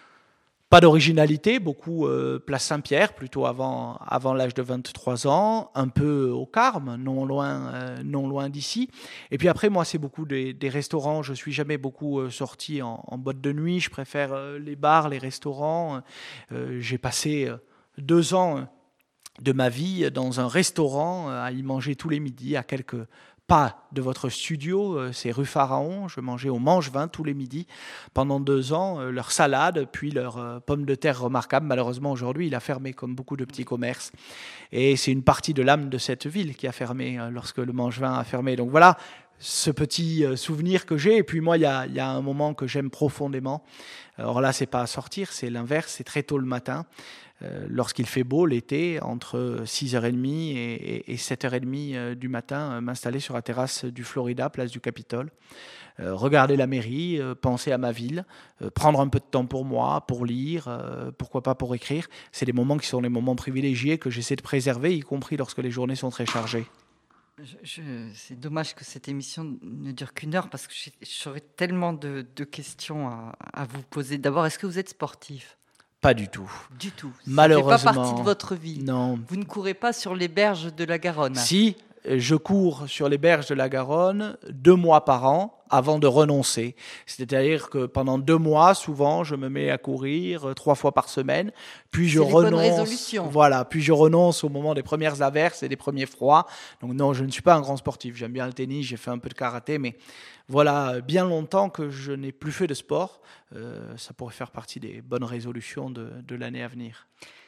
Pas d'originalité, beaucoup euh, place Saint-Pierre, plutôt avant, avant l'âge de vingt-trois ans, un peu au Carme, non loin, euh, non loin d'ici. Et puis après, moi, c'est beaucoup des, des restaurants. Je suis jamais beaucoup euh, sorti en, en boîte de nuit. Je préfère euh, les bars, les restaurants. Euh, j'ai passé euh, deux ans de ma vie dans un restaurant, euh, à y manger tous les midis, à quelques pas de votre studio, c'est rue Pharaon. Je mangeais au Mange-Vin tous les midis pendant deux ans, euh, leur salade, puis leur euh, pomme de terre remarquable. Malheureusement, aujourd'hui, il a fermé comme beaucoup de petits commerces. Et c'est une partie de l'âme de cette ville qui a fermé euh, lorsque le Mange-Vin a fermé. Donc voilà ce petit euh, souvenir que j'ai. Et puis moi, il y a, y a un moment que j'aime profondément. Alors là, c'est pas à sortir, c'est l'inverse, c'est très tôt le matin. Euh, lorsqu'il fait beau l'été, entre six heures trente et, et, et sept heures trente euh, du matin, euh, m'installer sur la terrasse du Florida, place du Capitole, euh, regarder la mairie, euh, penser à ma ville, euh, prendre un peu de temps pour moi, pour lire, euh, pourquoi pas pour écrire. C'est des moments qui sont les moments privilégiés que j'essaie de préserver, y compris lorsque les journées sont très chargées. Je, je, c'est dommage que cette émission ne dure qu'une heure, parce que j'aurais tellement de, de questions à, à vous poser. D'abord, est-ce que vous êtes sportif ? Pas du tout. Du tout. Malheureusement. Ça ne fait pas partie de votre vie. Non. Vous ne courez pas sur les berges de la Garonne. Si, je cours sur les berges de la Garonne deux mois par an avant de renoncer. C'est-à-dire que pendant deux mois, souvent, je me mets à courir trois fois par semaine, puis je C'est renonce. Bonnes résolutions. Voilà, puis je renonce au moment des premières averses et des premiers froids. Donc non, je ne suis pas un grand sportif. J'aime bien le tennis, j'ai fait un peu de karaté, mais voilà, bien longtemps que je n'ai plus fait de sport. Euh, ça pourrait faire partie des bonnes résolutions de, de l'année à venir.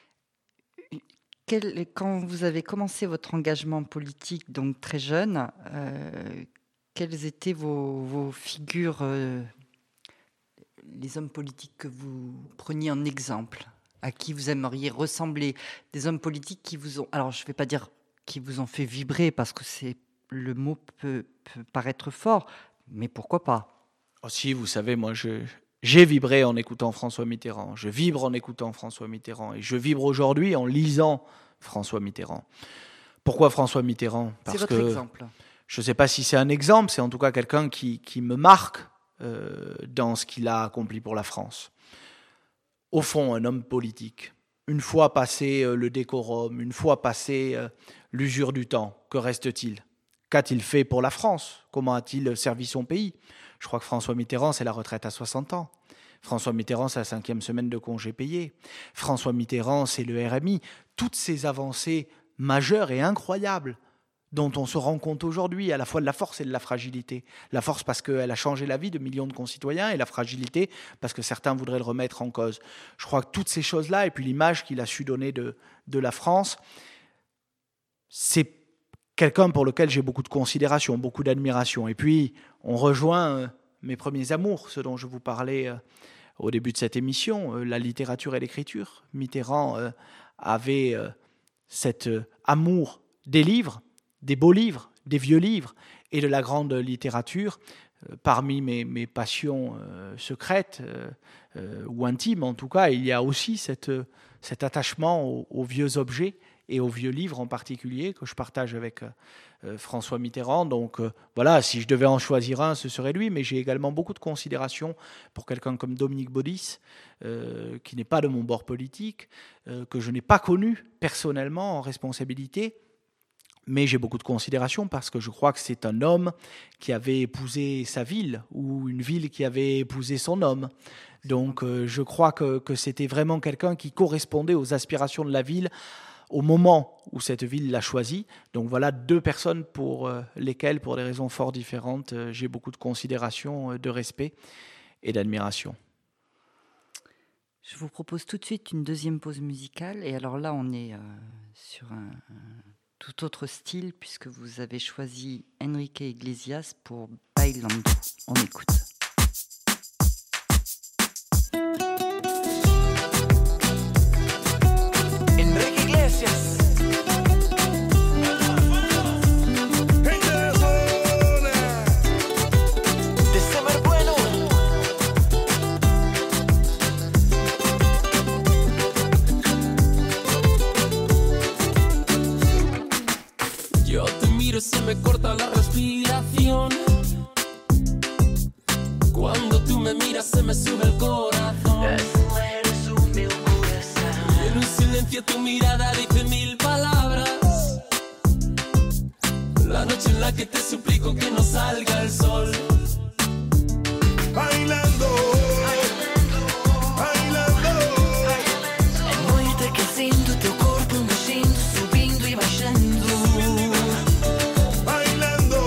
Quel, quand vous avez commencé votre engagement politique, donc très jeune, euh, quelles étaient vos, vos figures, euh, les hommes politiques que vous preniez en exemple, à qui vous aimeriez ressembler, des hommes politiques qui vous ont, alors je ne vais pas dire qui vous ont fait vibrer, parce que c'est, le mot peut, peut paraître fort, mais pourquoi pas ? Aussi, vous savez, moi, je, j'ai vibré en écoutant François Mitterrand. Je vibre en écoutant François Mitterrand. Et je vibre aujourd'hui en lisant François Mitterrand. Pourquoi François Mitterrand ? Parce c'est votre que exemple. Je ne sais pas si c'est un exemple, c'est en tout cas quelqu'un qui, qui me marque euh, dans ce qu'il a accompli pour la France. au fond, un homme politique. Une fois passé euh, le décorum, une fois passé euh, l'usure du temps, que reste-t-il ? Qu'a-t-il fait pour la France ? Comment a-t-il servi son pays ? Je crois que François Mitterrand, c'est la retraite à soixante ans. François Mitterrand, c'est la cinquième semaine de congé payé. François Mitterrand, c'est le R M I. Toutes ces avancées majeures et incroyables dont on se rend compte aujourd'hui, à la fois de la force et de la fragilité. La force parce qu'elle a changé la vie de millions de concitoyens, et la fragilité parce que certains voudraient le remettre en cause. Je crois que toutes ces choses-là, et puis l'image qu'il a su donner de, de la France, c'est quelqu'un pour lequel j'ai beaucoup de considération, beaucoup d'admiration. Et puis, on rejoint euh, mes premiers amours, ce dont je vous parlais euh, au début de cette émission, euh, la littérature et l'écriture. Mitterrand euh, avait euh, cet euh, amour des livres, des beaux livres, des vieux livres et de la grande littérature. Euh, parmi mes, mes passions euh, secrètes euh, euh, ou intimes en tout cas, il y a aussi cette, euh, cet attachement aux, aux vieux objets et aux vieux livres en particulier que je partage avec euh, François Mitterrand. Donc euh, voilà, si je devais en choisir un, ce serait lui, mais j'ai également beaucoup de considération pour quelqu'un comme Dominique Baudis, euh, qui n'est pas de mon bord politique, euh, que je n'ai pas connu personnellement en responsabilité. Mais j'ai beaucoup de considération parce que je crois que c'est un homme qui avait épousé sa ville ou une ville qui avait épousé son homme. Donc euh, je crois que, que c'était vraiment quelqu'un qui correspondait aux aspirations de la ville au moment où cette ville l'a choisi. Donc voilà deux personnes pour euh, lesquelles, pour des raisons fort différentes, euh, j'ai beaucoup de considération, euh, de respect et d'admiration. Je vous propose tout de suite une deuxième pause musicale. Et alors là, on est euh, sur un... un... tout autre style, puisque vous avez choisi Enrique Iglesias pour Bailando. On écoute. Enrique Iglesias. De Semer Bueno. Yo te miro y se me corta la respiración. Cuando tú me miras se me sube el corazón. Eres un mi corazón. En un silencio tu mirada dice mil palabras. La noche en la que te suplico que no salga el sol. Bailando, bailando. É noite aquecendo teu corpo, mexendo, subindo e baixando. Bailando,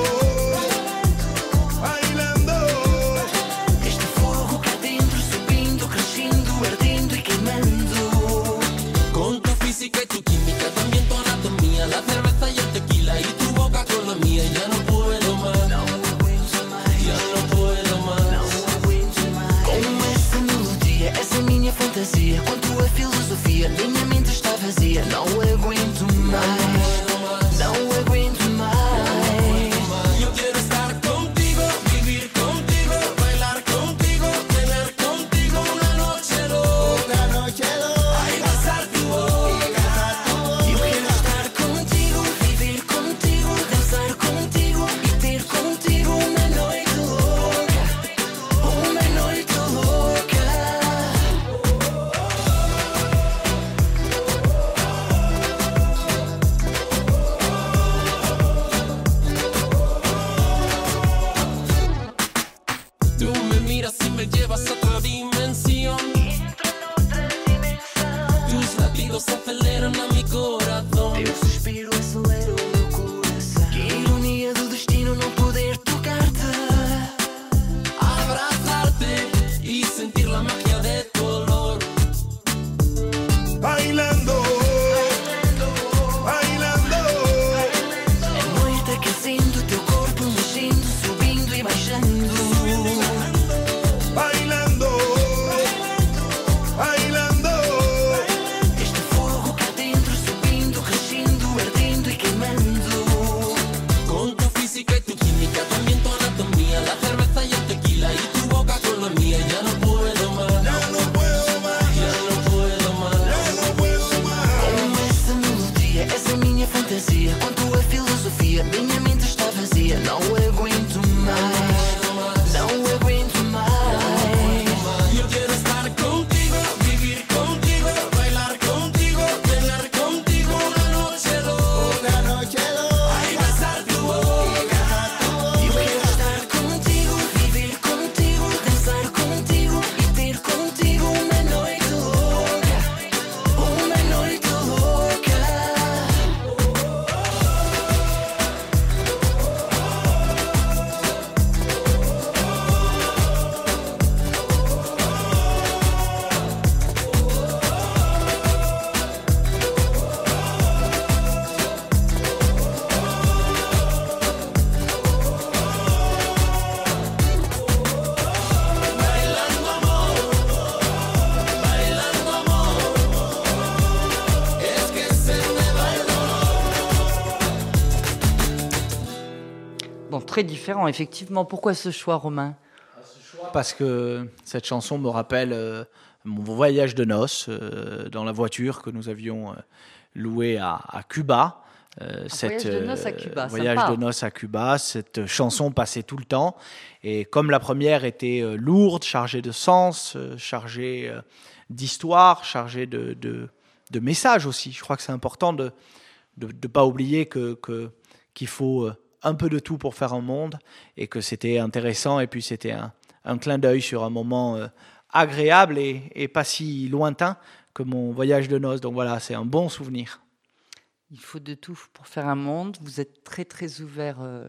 bailando. Este fogo cá dentro, subindo, crescendo, ardendo e queimando. Con tu física y tu química, también tu anatomía, la cerveza y el tequila y tu boca con la mía. Ya no puedo más, ya no puedo más. très différent, effectivement. Pourquoi ce choix, Romain ? Parce que cette chanson me rappelle euh, mon voyage de noces euh, dans la voiture que nous avions euh, louée à, à Cuba. Euh, Un cette, voyage de noces à Cuba, euh, voyage sympa. de noces à Cuba, cette chanson passait tout le temps. Et comme la première était euh, lourde, chargée de sens, euh, chargée euh, d'histoire, chargée de, de, de messages aussi. Je crois que c'est important de ne de, de pas oublier que, que, qu'il faut un peu de tout pour faire un monde et que c'était intéressant. Et puis c'était un, un clin d'œil sur un moment euh, agréable et, et pas si lointain que mon voyage de noces. Donc voilà, c'est un bon souvenir. Il faut de tout pour faire un monde. Vous êtes très, très ouvert euh,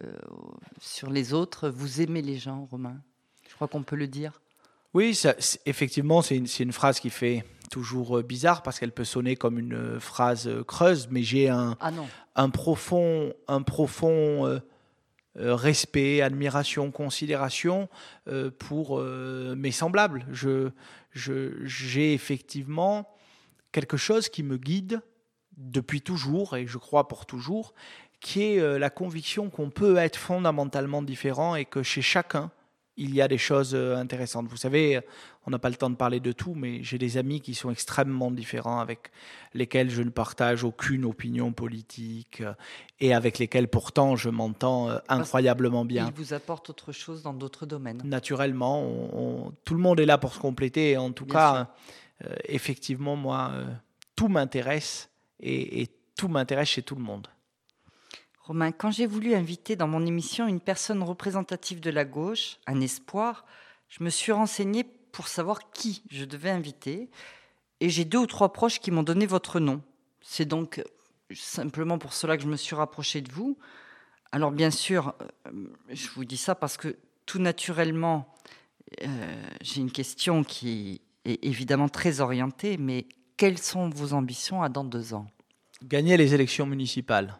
sur les autres. Vous aimez les gens, Romain. Je crois qu'on peut le dire. Oui, ça, c'est, effectivement, c'est une, c'est une phrase qui fait toujours bizarre parce qu'elle peut sonner comme une phrase creuse, mais j'ai un, ah non. un profond, un profond euh, euh, respect, admiration, considération euh, pour euh, mes semblables. Je, je, j'ai effectivement quelque chose qui me guide depuis toujours, et je crois pour toujours, qui est euh, la conviction qu'on peut être fondamentalement différent et que chez chacun, il y a des choses intéressantes. Vous savez, on n'a pas le temps de parler de tout, mais j'ai des amis qui sont extrêmement différents, avec lesquels je ne partage aucune opinion politique et avec lesquels pourtant je m'entends incroyablement bien. Ils vous apportent autre chose dans d'autres domaines. Naturellement, on, on, tout le monde est là pour se compléter. Et en tout bien cas, euh, effectivement, moi, euh, tout m'intéresse et, et tout m'intéresse chez tout le monde. Romain, quand j'ai voulu inviter dans mon émission une personne représentative de la gauche, un espoir, je me suis renseignée pour savoir qui je devais inviter. Et j'ai deux ou trois proches qui m'ont donné votre nom. C'est donc simplement pour cela que je me suis rapprochée de vous. Alors bien sûr, je vous dis ça parce que tout naturellement, euh, j'ai une question qui est évidemment très orientée, mais quelles sont vos ambitions à dans deux ans ? Gagner les élections municipales.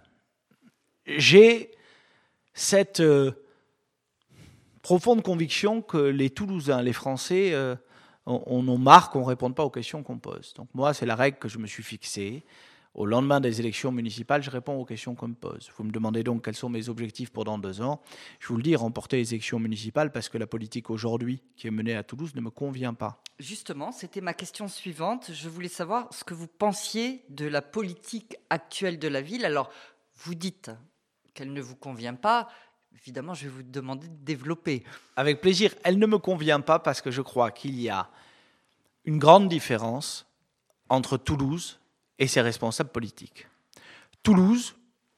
J'ai cette euh, profonde conviction que les Toulousains, les Français, euh, on, on en marre qu'on ne réponde pas aux questions qu'on pose. Donc moi, c'est la règle que je me suis fixée. Au lendemain des élections municipales, je réponds aux questions qu'on me pose. Vous me demandez donc quels sont mes objectifs pour dans deux ans. Je vous le dis, remporter les élections municipales parce que la politique aujourd'hui qui est menée à Toulouse ne me convient pas. Justement, c'était ma question suivante. Je voulais savoir ce que vous pensiez de la politique actuelle de la ville. Alors, vous dites qu'elle ne vous convient pas, évidemment, je vais vous demander de développer. Avec plaisir. Elle ne me convient pas parce que je crois qu'il y a une grande différence entre Toulouse et ses responsables politiques. Toulouse,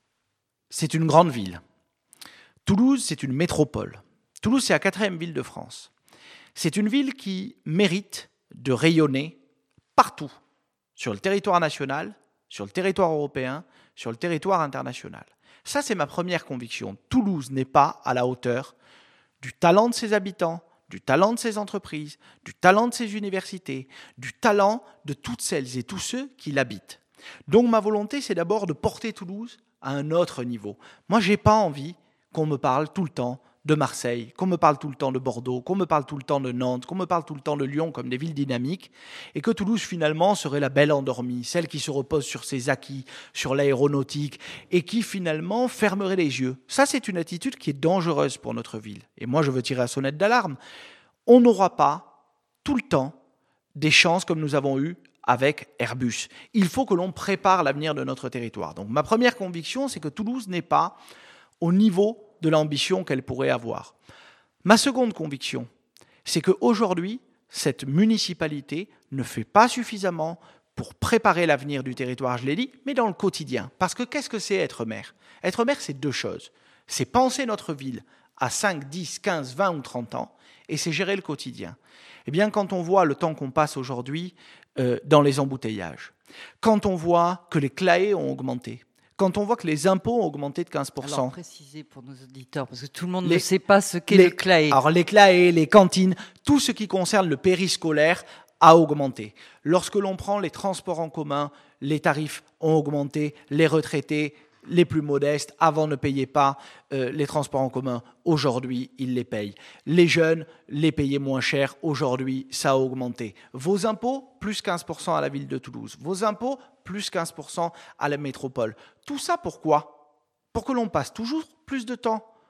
c'est une grande ville. Toulouse, c'est une métropole. Toulouse, c'est la quatrième ville de France. C'est une ville qui mérite de rayonner partout, sur le territoire national, sur le territoire européen, sur le territoire international. Ça, c'est ma première conviction. Toulouse n'est pas à la hauteur du talent de ses habitants, du talent de ses entreprises, du talent de ses universités, du talent de toutes celles et tous ceux qui l'habitent. Donc ma volonté, c'est d'abord de porter Toulouse à un autre niveau. Moi, je n'ai pas envie qu'on me parle tout le temps de Marseille, qu'on me parle tout le temps de Bordeaux, qu'on me parle tout le temps de Nantes, qu'on me parle tout le temps de Lyon comme des villes dynamiques, et que Toulouse finalement serait la belle endormie, celle qui se repose sur ses acquis, sur l'aéronautique, et qui finalement fermerait les yeux. Ça, c'est une attitude qui est dangereuse pour notre ville. Et moi, je veux tirer la sonnette d'alarme. On n'aura pas tout le temps des chances comme nous avons eu avec Airbus. Il faut que l'on prépare l'avenir de notre territoire. Donc ma première conviction, c'est que Toulouse n'est pas au niveau de l'ambition qu'elle pourrait avoir. Ma seconde conviction, c'est qu'aujourd'hui, cette municipalité ne fait pas suffisamment pour préparer l'avenir du territoire, je l'ai dit, mais dans le quotidien. Parce que qu'est-ce que c'est être maire ? Être maire, c'est deux choses. C'est penser notre ville à cinq, dix, quinze, vingt ou trente ans, et c'est gérer le quotidien. Eh bien, quand on voit le temps qu'on passe aujourd'hui euh, dans les embouteillages, quand on voit que les claës ont augmenté, quand on voit que les impôts ont augmenté de quinze pour cent. Alors, précisez pour nos auditeurs, parce que tout le monde les, ne sait pas ce qu'est les, le claës. Alors, les claës, les cantines, tout ce qui concerne le périscolaire a augmenté. Lorsque l'on prend les transports en commun, les tarifs ont augmenté, les retraités, les plus modestes, avant ne payaient pas euh, les transports en commun. Aujourd'hui, ils les payent. Les jeunes les payaient moins cher. Aujourd'hui, ça a augmenté. Vos impôts, plus quinze pour cent à la ville de Toulouse. Vos impôts, plus quinze pour cent à la métropole. Tout ça, pourquoi ? Pour que l'on passe toujours plus de temps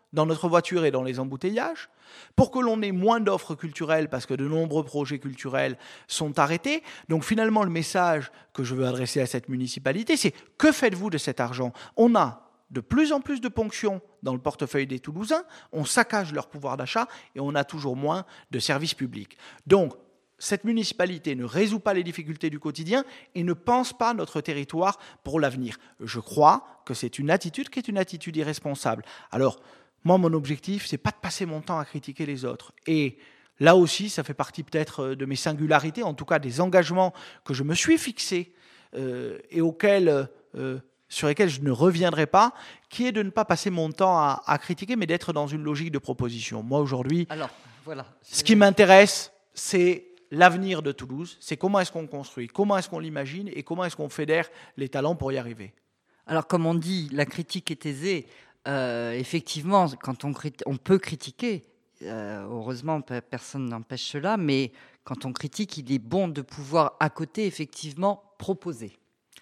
dans notre voiture et dans les embouteillages, pour que l'on ait moins d'offres culturelles parce que de nombreux projets culturels sont arrêtés. Donc finalement, le message que je veux adresser à cette municipalité, c'est que faites-vous de cet argent ? On a de plus en plus de ponctions dans le portefeuille des Toulousains, on saccage leur pouvoir d'achat et on a toujours moins de services publics. Donc, cette municipalité ne résout pas les difficultés du quotidien et ne pense pas notre territoire pour l'avenir. Je crois que c'est une attitude qui est une attitude irresponsable. Alors, moi, mon objectif, c'est pas de passer mon temps à critiquer les autres. Et là aussi, ça fait partie peut-être de mes singularités, en tout cas des engagements que je me suis fixés euh, et auxquels, euh, sur lesquels je ne reviendrai pas, qui est de ne pas passer mon temps à, à critiquer, mais d'être dans une logique de proposition. Moi, aujourd'hui, Alors, voilà. ce qui m'intéresse, c'est l'avenir de Toulouse, c'est comment est-ce qu'on construit, comment est-ce qu'on l'imagine et comment est-ce qu'on fédère les talents pour y arriver. Alors, comme on dit, la critique est aisée. Euh, effectivement, quand on, crit- on peut critiquer, euh, heureusement, pe- personne n'empêche cela, mais quand on critique, il est bon de pouvoir, à côté, effectivement, proposer.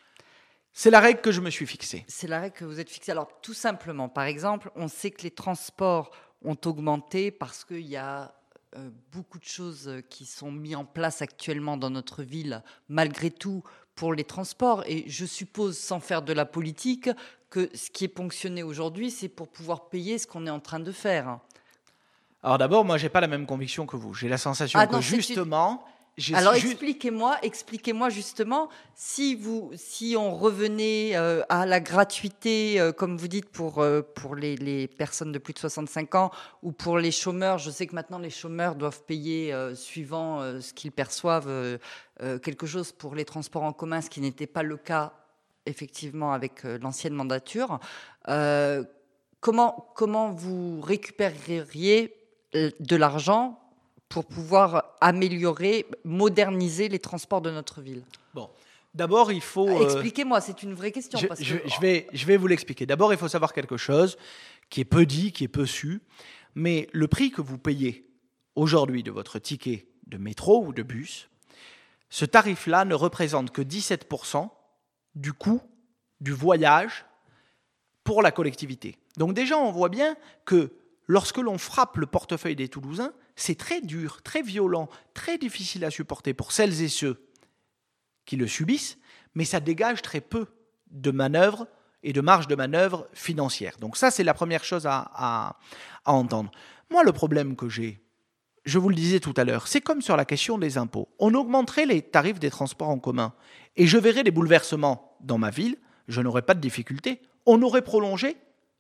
C'est la règle que je me suis fixée. C'est la règle que vous êtes fixée. Alors, tout simplement, par exemple, on sait que les transports ont augmenté parce qu'il y a euh, beaucoup de choses qui sont mises en place actuellement dans notre ville, malgré tout, pour les transports. Et je suppose, sans faire de la politique, que ce qui est ponctionné aujourd'hui, c'est pour pouvoir payer ce qu'on est en train de faire. Alors d'abord, moi, j'ai pas la même conviction que vous. J'ai la sensation Ah que non, c'est une- justement... j'ai Alors ju- expliquez-moi, expliquez-moi justement si vous, si on revenait euh, à la gratuité, euh, comme vous dites pour euh, pour les, les personnes de plus de soixante-cinq ans ou pour les chômeurs. Je sais que maintenant les chômeurs doivent payer euh, suivant euh, ce qu'ils perçoivent euh, euh, quelque chose pour les transports en commun, ce qui n'était pas le cas effectivement avec euh, l'ancienne mandature. Euh, comment comment vous récupéreriez euh, de l'argent pour pouvoir améliorer, moderniser les transports de notre ville? Bon, d'abord, il faut... euh, Expliquez-moi, c'est une vraie question. je, parce je- que... je vais, je vais vous l'expliquer. D'abord, il faut savoir quelque chose qui est peu dit, qui est peu su, mais le prix que vous payez aujourd'hui de votre ticket de métro ou de bus, ce tarif-là ne représente que dix-sept pour cent du coût du voyage pour la collectivité. Donc déjà, on voit bien que lorsque l'on frappe le portefeuille des Toulousains, c'est très dur, très violent, très difficile à supporter pour celles et ceux qui le subissent, mais ça dégage très peu de manœuvres et de marge de manœuvre financière. Donc ça, c'est la première chose à, à, à entendre. Moi, le problème que j'ai, je vous le disais tout à l'heure, c'est comme sur la question des impôts. On augmenterait les tarifs des transports en commun et je verrais des bouleversements dans ma ville, je n'aurais pas de difficulté. On aurait prolongé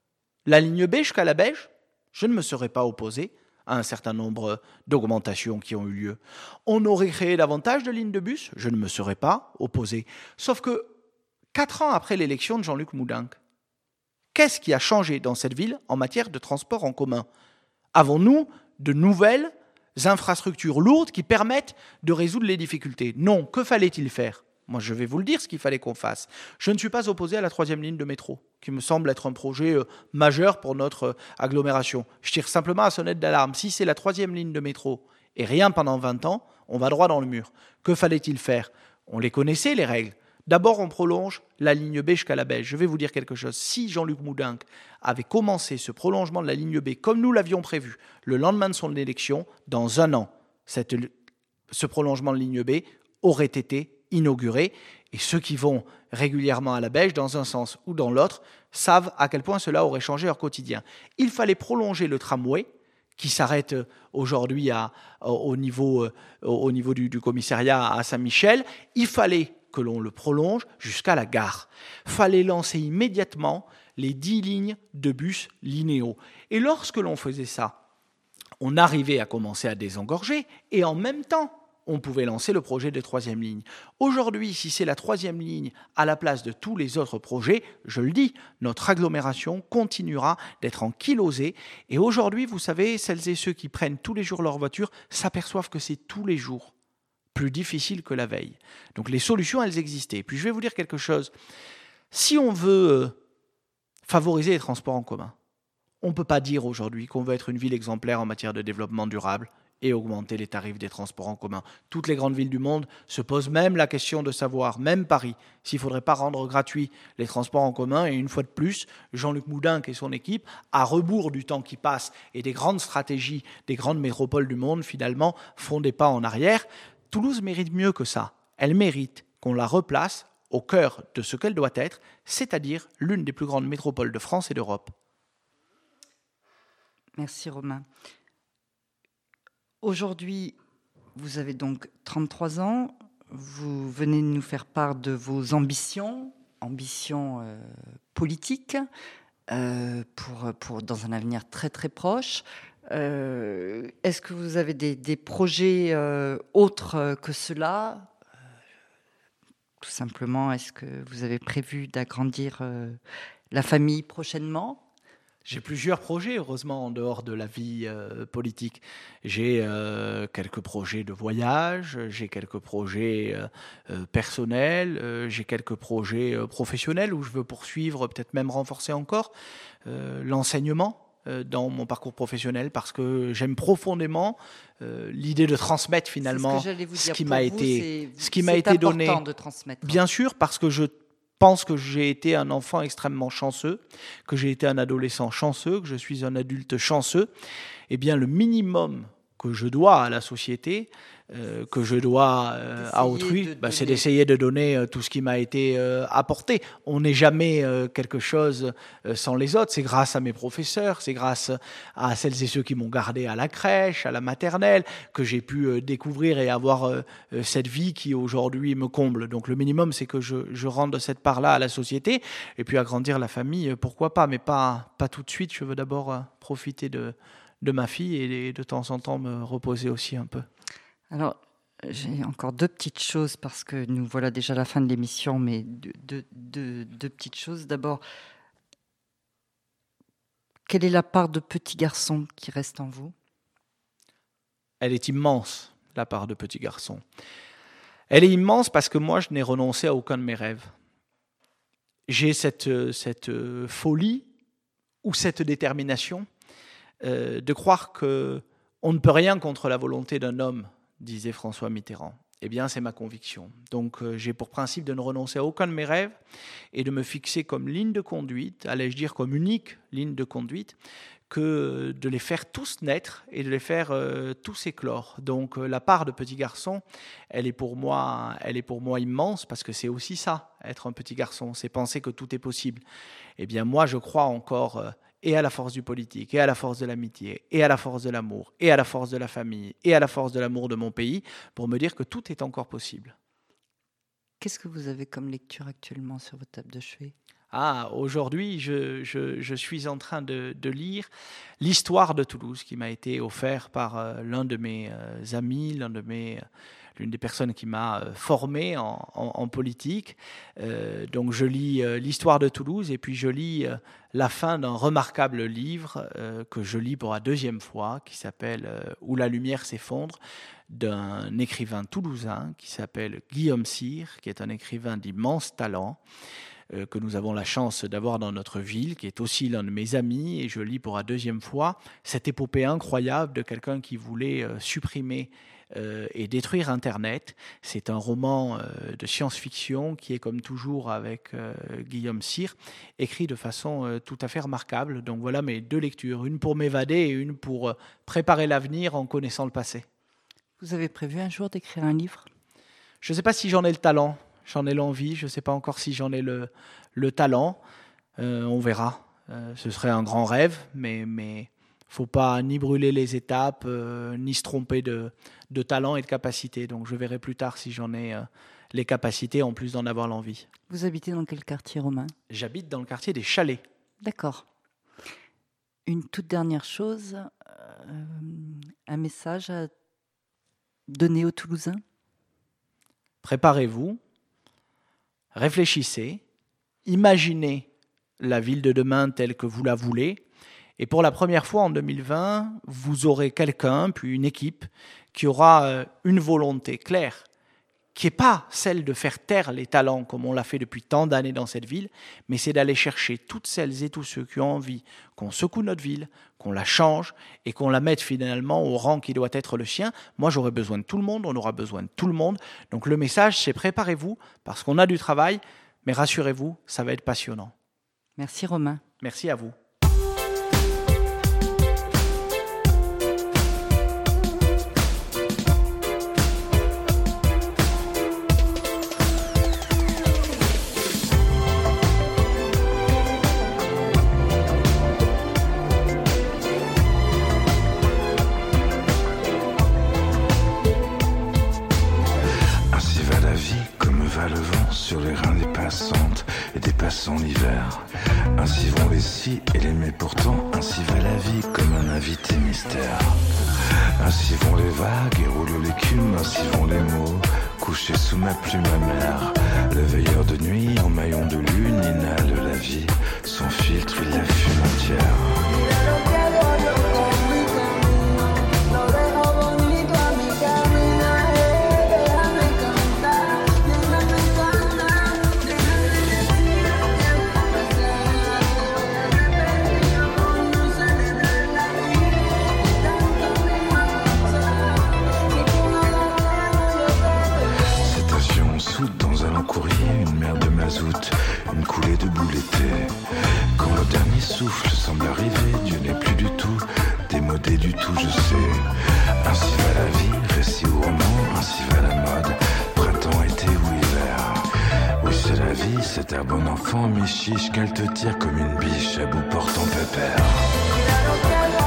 la ligne B jusqu'à la Beige, je ne me serais pas opposé à un certain nombre d'augmentations qui ont eu lieu. On aurait créé davantage de lignes de bus, je ne me serais pas opposé. Sauf que, quatre ans après l'élection de Jean-Luc Moudenc, qu'est-ce qui a changé dans cette ville en matière de transport en commun ? Avons-nous de nouvelles infrastructures lourdes qui permettent de résoudre les difficultés ? Non. Que fallait-il faire ? Moi, je vais vous le dire, ce qu'il fallait qu'on fasse. Je ne suis pas opposé à la troisième ligne de métro, qui me semble être un projet euh, majeur pour notre euh, agglomération. Je tire simplement à sonnette d'alarme. Si c'est la troisième ligne de métro et rien pendant vingt ans, on va droit dans le mur. Que fallait-il faire ? On les connaissait, les règles. D'abord, on prolonge la ligne B jusqu'à la Beige. Je vais vous dire quelque chose. Si Jean-Luc Moudenc avait commencé ce prolongement de la ligne B comme nous l'avions prévu, le lendemain de son élection, dans un an, cette, ce prolongement de ligne B aurait été inauguré, et ceux qui vont régulièrement à la Beige, dans un sens ou dans l'autre, savent à quel point cela aurait changé leur quotidien. Il fallait prolonger le tramway, qui s'arrête aujourd'hui à, au niveau, au niveau du, du commissariat à Saint-Michel. Il fallait que l'on le prolonge jusqu'à la gare. Il fallait lancer immédiatement les dix lignes de bus linéaux. Et lorsque l'on faisait ça, on arrivait à commencer à désengorger, et en même temps, on pouvait lancer le projet de troisième ligne. Aujourd'hui, si c'est la troisième ligne à la place de tous les autres projets, je le dis, notre agglomération continuera d'être ankylosée. Et aujourd'hui, vous savez, celles et ceux qui prennent tous les jours leur voiture s'aperçoivent que c'est tous les jours plus difficile que la veille. Donc les solutions, elles existaient. Puis je vais vous dire quelque chose. Si on veut favoriser les transports en commun, on ne peut pas dire aujourd'hui qu'on veut être une ville exemplaire en matière de développement durable et augmenter les tarifs des transports en commun. Toutes les grandes villes du monde se posent même la question de savoir, même Paris, s'il ne faudrait pas rendre gratuits les transports en commun. Et une fois de plus, Jean-Luc Moudenc et son équipe, à rebours du temps qui passe et des grandes stratégies des grandes métropoles du monde, finalement, font des pas en arrière. Toulouse mérite mieux que ça. Elle mérite qu'on la replace au cœur de ce qu'elle doit être, c'est-à-dire l'une des plus grandes métropoles de France et d'Europe. Merci Romain. Aujourd'hui, vous avez donc trente-trois ans, vous venez de nous faire part de vos ambitions, ambitions euh, politiques, euh, pour, pour, dans un avenir très très proche. Euh, est-ce que vous avez des, des projets euh, autres que cela ? euh, Tout simplement, est-ce que vous avez prévu d'agrandir euh, la famille prochainement ? J'ai plusieurs projets, heureusement, en dehors de la vie euh, politique. J'ai euh, quelques projets de voyage, j'ai quelques projets euh, euh, personnels, euh, j'ai quelques projets euh, professionnels où je veux poursuivre, peut-être même renforcer encore euh, l'enseignement euh, dans mon parcours professionnel, parce que j'aime profondément euh, l'idée de transmettre finalement ce, que ce qui Pour m'a vous, été, c'est, ce qui m'a été donné. C'est important de transmettre. Bien sûr, parce que je pense que j'ai été un enfant extrêmement chanceux, que j'ai été un adolescent chanceux, que je suis un adulte chanceux. Eh bien, le minimum que je dois à la société, euh, que je dois euh, à autrui, de bah, c'est d'essayer de donner euh, tout ce qui m'a été euh, apporté. On n'est jamais euh, quelque chose euh, sans les autres. C'est grâce à mes professeurs, c'est grâce à celles et ceux qui m'ont gardé à la crèche, à la maternelle, que j'ai pu euh, découvrir et avoir euh, euh, cette vie qui aujourd'hui me comble. Donc le minimum, c'est que je, je rende cette part-là à la société. Et puis agrandir la famille, euh, pourquoi pas, mais pas, pas tout de suite. Je veux d'abord euh, profiter de... de ma fille et de temps en temps me reposer aussi un peu. Alors, j'ai encore deux petites choses parce que nous voilà déjà à la fin de l'émission, mais deux, deux, deux, deux petites choses. D'abord, quelle est la part de petit garçon qui reste en vous ? Elle est immense, la part de petit garçon. Elle est immense parce que moi, je n'ai renoncé à aucun de mes rêves. J'ai cette, cette folie ou cette détermination Euh, de croire qu'on ne peut rien contre la volonté d'un homme, disait François Mitterrand. Eh bien, c'est ma conviction. Donc, euh, j'ai pour principe de ne renoncer à aucun de mes rêves et de me fixer comme ligne de conduite, allais-je dire comme unique ligne de conduite, que de les faire tous naître et de les faire euh, tous éclore. Donc, euh, la part de petit garçon, elle est pour moi, elle est pour moi immense, parce que c'est aussi ça, être un petit garçon, c'est penser que tout est possible. Eh bien, moi, je crois encore... Euh, et à la force du politique, et à la force de l'amitié, et à la force de l'amour, et à la force de la famille, et à la force de l'amour de mon pays, pour me dire que tout est encore possible. Qu'est-ce que vous avez comme lecture actuellement sur votre table de chevet ? Ah, aujourd'hui, je, je, je suis en train de, de lire l'histoire de Toulouse, qui m'a été offert par euh, l'un de mes euh, amis, l'un de mes... Euh, l'une des personnes qui m'a euh, formé en, en, en politique. Euh, donc je lis euh, l'histoire de Toulouse et puis je lis euh, la fin d'un remarquable livre euh, que je lis pour la deuxième fois, qui s'appelle euh, « Où la lumière s'effondre », d'un écrivain toulousain qui s'appelle Guillaume Cyr, qui est un écrivain d'immense talent, euh, que nous avons la chance d'avoir dans notre ville, qui est aussi l'un de mes amis, et je lis pour la deuxième fois cette épopée incroyable de quelqu'un qui voulait euh, supprimer Euh, et détruire Internet. C'est un roman euh, de science-fiction qui est, comme toujours avec euh, Guillaume Cyr, écrit de façon euh, tout à fait remarquable. Donc voilà mes deux lectures, une pour m'évader et une pour euh, préparer l'avenir en connaissant le passé. Vous avez prévu un jour d'écrire un livre ? Je ne sais pas si j'en ai le talent, j'en ai l'envie, je ne sais pas encore si j'en ai le, le talent. Euh, on verra. Euh, ce serait un grand rêve, mais... mais faut pas ni brûler les étapes, euh, ni se tromper de, de talent et de capacité. Donc je verrai plus tard si j'en ai euh, les capacités, en plus d'en avoir l'envie. Vous habitez dans quel quartier, Romain ? J'habite dans le quartier des Chalets. D'accord. Une toute dernière chose, euh, un message à donner aux Toulousains ? Préparez-vous, réfléchissez, imaginez la ville de demain telle que vous la voulez. Et pour la première fois en deux mille vingt, vous aurez quelqu'un, puis une équipe, qui aura une volonté claire, qui n'est pas celle de faire taire les talents comme on l'a fait depuis tant d'années dans cette ville, mais c'est d'aller chercher toutes celles et tous ceux qui ont envie qu'on secoue notre ville, qu'on la change et qu'on la mette finalement au rang qui doit être le sien. Moi, j'aurais besoin de tout le monde, on aura besoin de tout le monde. Donc le message, c'est préparez-vous parce qu'on a du travail, mais rassurez-vous, ça va être passionnant. Merci Romain. Merci à vous. Le vent sur les reins des passantes et des passants l'hiver. Ainsi vont les si et les mais pourtant. Ainsi va la vie comme un invité mystère. Ainsi vont les vagues et roule l'écume. Ainsi vont les mots couchés sous ma plume amère. Le veilleur de nuit en maillon de lune inhale la vie. Son filtre il la fume entière. Dans un long courrier, une mer de mazout, une coulée de boue l'été. Quand le dernier souffle semble arriver, Dieu n'est plus du tout démodé du tout, je sais. Ainsi va la vie, récit ou roman, ainsi va la mode, printemps, été ou hiver. Oui, c'est la vie, c'est un bon enfant, mi-chiche, qu'elle te tire comme une biche à bout portant pépère.